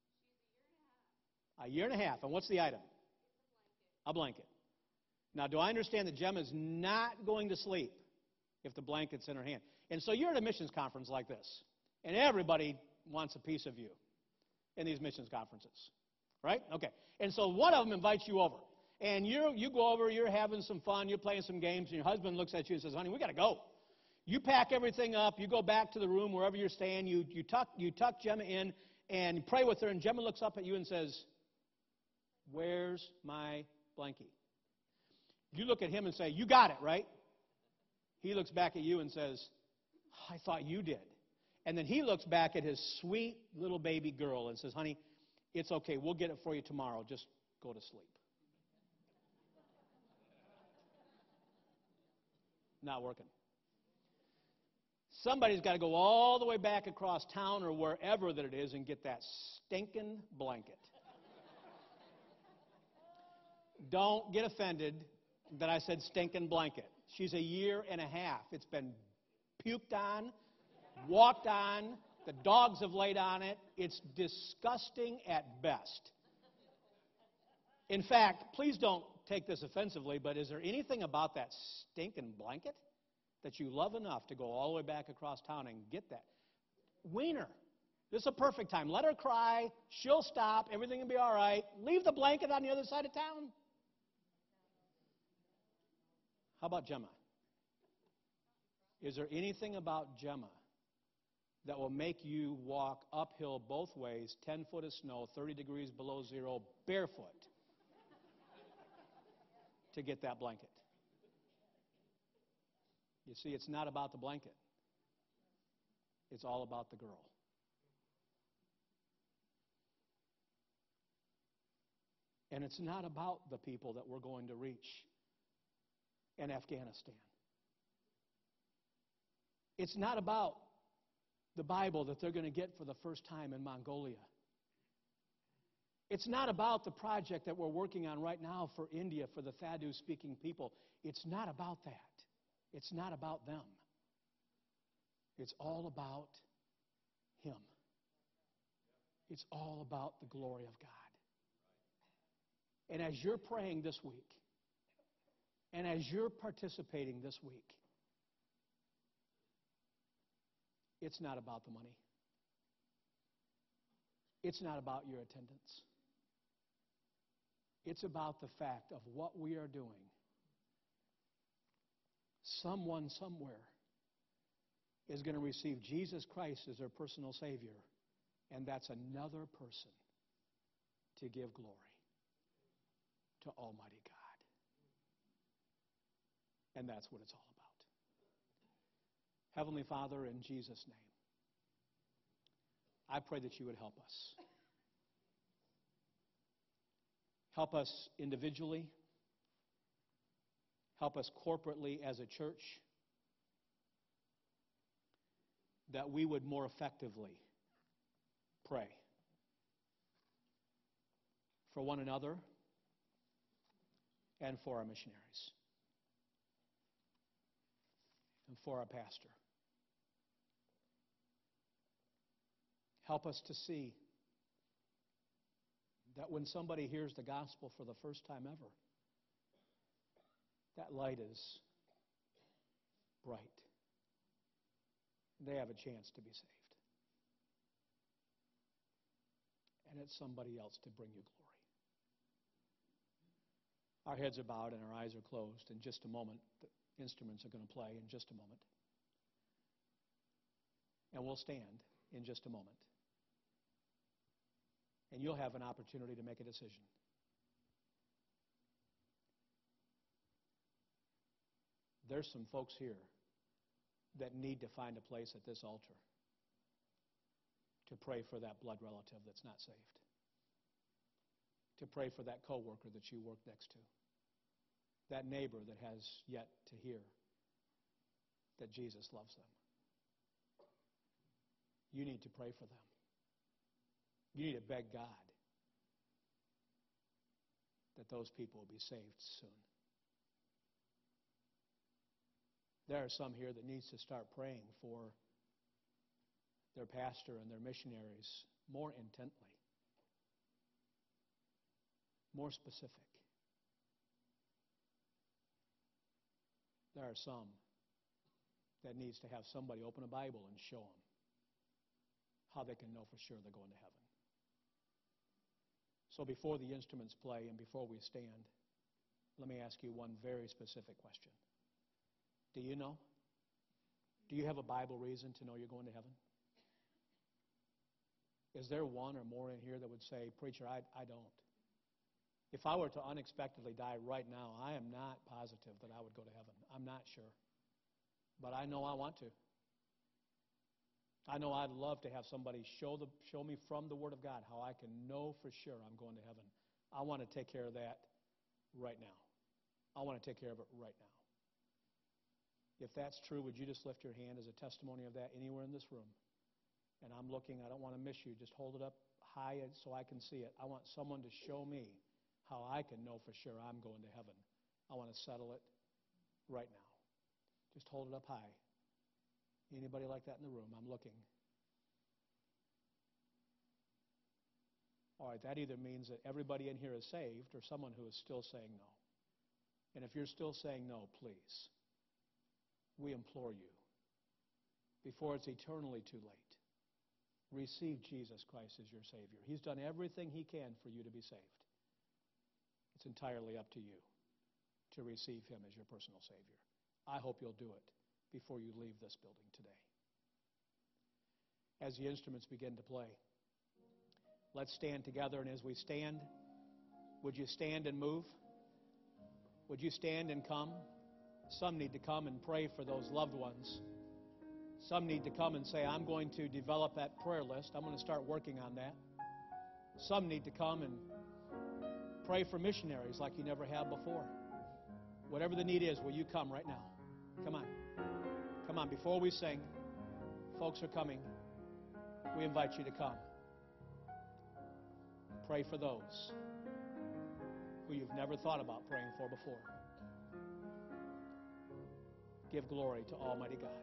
A year and a half. And what's the item? A blanket. Now, do I understand that Gemma is not going to sleep if the blanket's in her hand? And so you're at a missions conference like this, and everybody wants a piece of you in these missions conferences, right? Okay. And so one of them invites you over, and you you go over, you're having some fun, you're playing some games, and your husband looks at you and says, "Honey, we got to go." You pack everything up, you go back to the room wherever you're staying, you, you, tuck, you tuck Gemma in and pray with her, and Gemma looks up at you and says, "Where's my blankie?" You look at him and say, "You got it, right?" He looks back at you and says, "I thought you did." And then he looks back at his sweet little baby girl and says, "Honey, it's okay. We'll get it for you tomorrow. Just go to sleep." Not working. Somebody's got to go all the way back across town or wherever that it is and get that stinking blanket. Don't get offended that I said stinking blanket. She's a year and a half. It's been puked on, walked on, the dogs have laid on it. It's disgusting at best. In fact, please don't take this offensively, but is there anything about that stinking blanket that you love enough to go all the way back across town and get that? Wiener. This is a perfect time. Let her cry. She'll stop. Everything will be all right. Leave the blanket on the other side of town. How about Gemma? Is there anything about Gemma that will make you walk uphill both ways, ten foot of snow, thirty degrees below zero, barefoot, to get that blanket. You see, it's not about the blanket. It's all about the girl. And it's not about the people that we're going to reach in Afghanistan. It's not about the Bible that they're going to get for the first time in Mongolia. It's not about the project that we're working on right now for India, for the Thadu-speaking people. It's not about that. It's not about them. It's all about Him. It's all about the glory of God. And as you're praying this week, and as you're participating this week, it's not about the money. It's not about your attendance. It's about the fact of what we are doing. Someone somewhere is going to receive Jesus Christ as their personal Savior, and that's another person to give glory to Almighty God. And that's what it's all about. Heavenly Father, in Jesus' name, I pray that you would help us. Help us individually. Help us corporately as a church, that we would more effectively pray for one another and for our missionaries and for our pastor. Help us to see that when somebody hears the gospel for the first time ever, that light is bright. They have a chance to be saved. And it's somebody else to bring you glory. Our heads are bowed and our eyes are closed. In just a moment, the instruments are going to play in just a moment. And we'll stand in just a moment. And you'll have an opportunity to make a decision. There's some folks here that need to find a place at this altar to pray for that blood relative that's not saved, to pray for that coworker that you work next to, that neighbor that has yet to hear that Jesus loves them. You need to pray for them. You need to beg God that those people will be saved soon. There are some here that needs to start praying for their pastor and their missionaries more intently, more specific. There are some that needs to have somebody open a Bible and show them how they can know for sure they're going to heaven. So before the instruments play and before we stand, let me ask you one very specific question. Do you know? Do you have a Bible reason to know you're going to heaven? Is there one or more in here that would say, "Preacher, I, I don't"? If I were to unexpectedly die right now, I am not positive that I would go to heaven. I'm not sure. But I know I want to. I know I'd love to have somebody show, the, show me from the Word of God how I can know for sure I'm going to heaven. I want to take care of that right now. I want to take care of it right now. If that's true, would you just lift your hand as a testimony of that anywhere in this room? And I'm looking, I don't want to miss you. Just hold it up high so I can see it. I want someone to show me how I can know for sure I'm going to heaven. I want to settle it right now. Just hold it up high. Anybody like that in the room? I'm looking. All right, that either means that everybody in here is saved or someone who is still saying no. And if you're still saying no, please, we implore you, before it's eternally too late, receive Jesus Christ as your Savior. He's done everything He can for you to be saved. It's entirely up to you to receive Him as your personal Savior. I hope you'll do it before you leave this building today. as the instruments begin to play. Let's stand together, and as we stand, would you stand and move? Would you stand and come? Some need to come and pray for those loved ones. Some need to come and say, I'm going to develop that prayer list. I'm going to start working on that. Some need to come and pray for missionaries like you never have before. Whatever the need is, will you come right now? Come on. Come on. Before we sing, folks are coming. We invite you to come. Pray for those who you've never thought about praying for before. Give glory to Almighty God.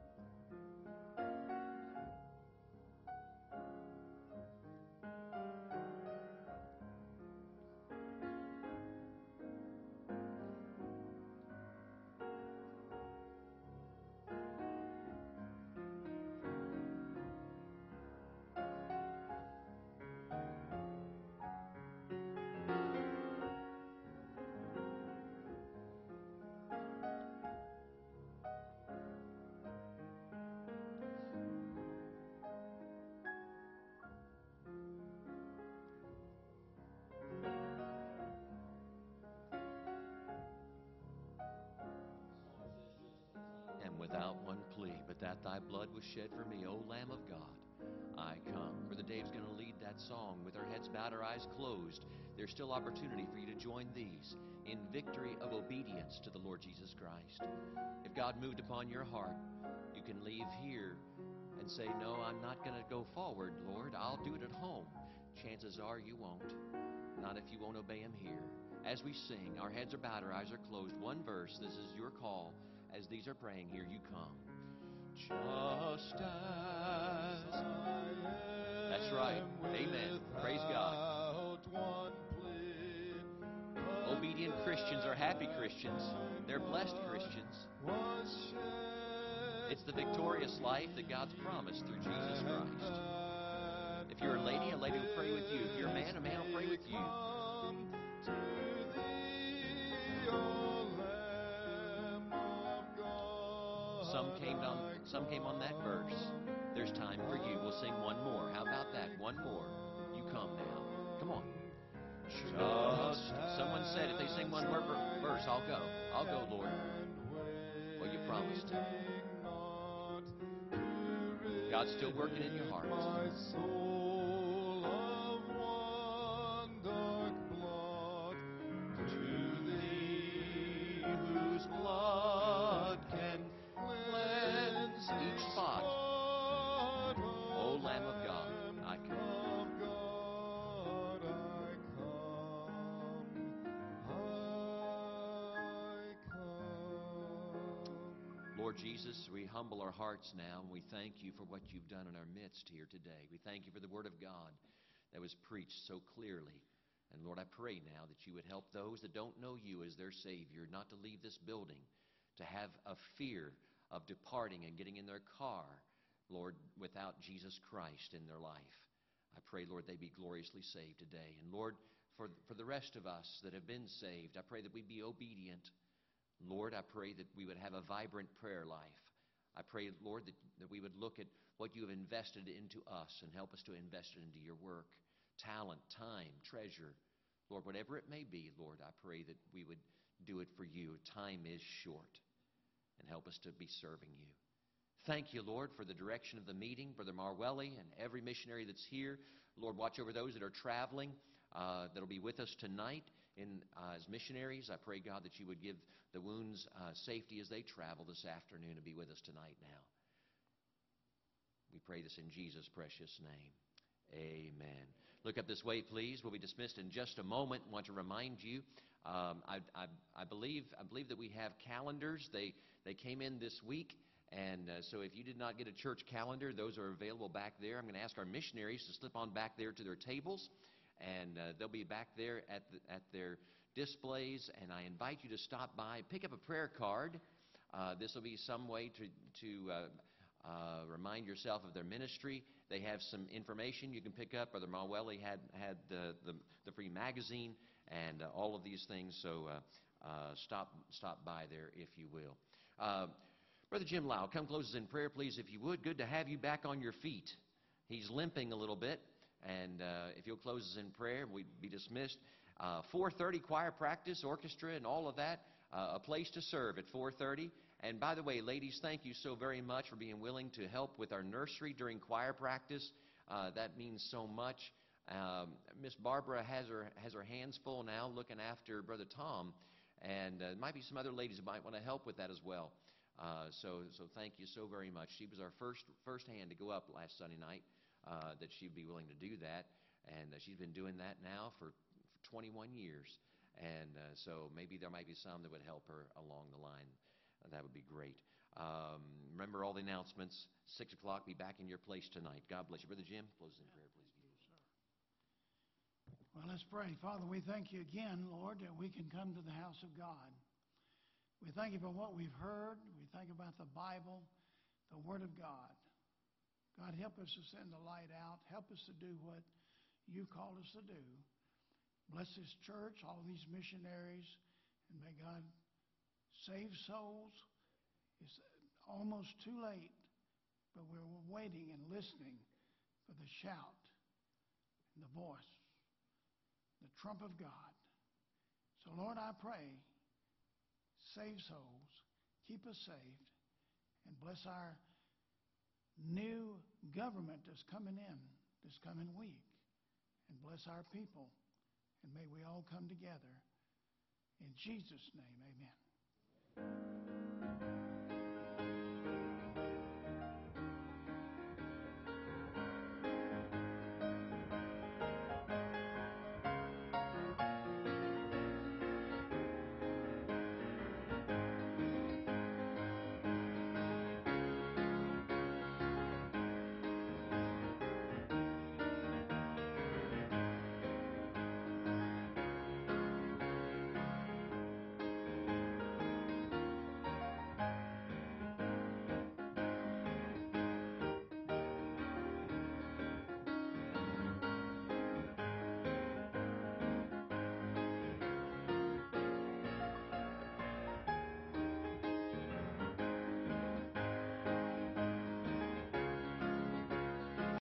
Without one plea, but that thy blood was shed for me, O Lamb of God, I come. Brother Dave's going to lead that song with our heads bowed, our eyes closed. There's still opportunity for you to join these in victory of obedience to the Lord Jesus Christ. If God moved upon your heart, you can leave here and say, no, I'm not going to go forward, Lord. I'll do it at home. Chances are you won't. Not if you won't obey Him here. As we sing, our heads are bowed, our eyes are closed. One verse, this is your call. As these are praying here, you come. Just as I am. That's right. Amen. Praise God. Obedient Christians are happy Christians. They're blessed Christians. It's the victorious life that God's promised through Jesus Christ. If you're a lady, a lady will pray with you. If you're a man, a man will pray with you. Some came on, some came on that verse. There's time for you. We'll sing one more. How about that? One more. You come now. Come on. Just. Someone said if they sing one more verse, I'll go. I'll go, Lord. Well, you promised. God's still working in your hearts. Each spot. O Lamb of God, I come. Lord Jesus, we humble our hearts now, and we thank you for what you've done in our midst here today. We thank you for the Word of God that was preached so clearly. And Lord, I pray now that you would help those that don't know you as their Savior not to leave this building, to have a fear of departing and getting in their car, Lord, without Jesus Christ in their life. I pray, Lord, they be gloriously saved today. And Lord, for, for the rest of us that have been saved, I pray that we be obedient. Lord, I pray that we would have a vibrant prayer life. I pray, Lord, that, that we would look at what you have invested into us and help us to invest it into your work, talent, time, treasure. Lord, whatever it may be, Lord, I pray that we would do it for you. Time is short. And help us to be serving you. Thank you, Lord, for the direction of the meeting, Brother Marwelli and every missionary that's here. Lord, watch over those that are traveling, uh, that will be with us tonight in, uh, as missionaries. I pray, God, that you would give the wounds uh, safety as they travel this afternoon and be with us tonight now. We pray this in Jesus' precious name. Amen. Look up this way, please. We'll be dismissed in just a moment. I want to remind you, um, I, I, I believe I believe that we have calendars. They they came in this week, and uh, so if you did not get a church calendar, those are available back there. I'm going to ask our missionaries to slip on back there to their tables, and uh, they'll be back there at the, at their displays. And I invite you to stop by, pick up a prayer card. Uh, this will be some way to to. Uh, Uh, remind yourself of their ministry. They have some information you can pick up. Brother Marwelli had had the, the, the free magazine and uh, all of these things. So uh, uh, stop stop by there if you will. Uh, Brother Jim Lau, come close us in prayer, please, if you would. Good to have you back on your feet. He's limping a little bit, and uh, if you'll close us in prayer, we'd be dismissed. Uh, four thirty choir practice, orchestra, and all of that. Uh, a place to serve at four thirty. And by the way, ladies, thank you so very much for being willing to help with our nursery during choir practice. Uh, that means so much. Um, Miss Barbara has her has her hands full now looking after Brother Tom, and uh, there might be some other ladies who might want to help with that as well. Uh, so, so thank you so very much. She was our first first hand to go up last Sunday night. Uh, that she'd be willing to do that, and uh, she's been doing that now for, for twenty-one years. And uh, so maybe there might be some that would help her along the line. Uh, that would be great. Um, remember all the announcements. Six o'clock. Be back in your place tonight. God bless you, Brother Jim. Close in prayer, please. Well, let's pray. Father, we thank you again, Lord, that we can come to the house of God. We thank you for what we've heard. We thank you about the Bible, the Word of God. God, help us to send the light out. Help us to do what you called us to do. Bless this church, all these missionaries, and may God save souls. It's almost too late, but we're waiting and listening for the shout and the voice, the trump of God. So, Lord, I pray, save souls, keep us saved, and bless our new government that's coming in this coming week, and bless our people, and may we all come together. In Jesus' name, amen.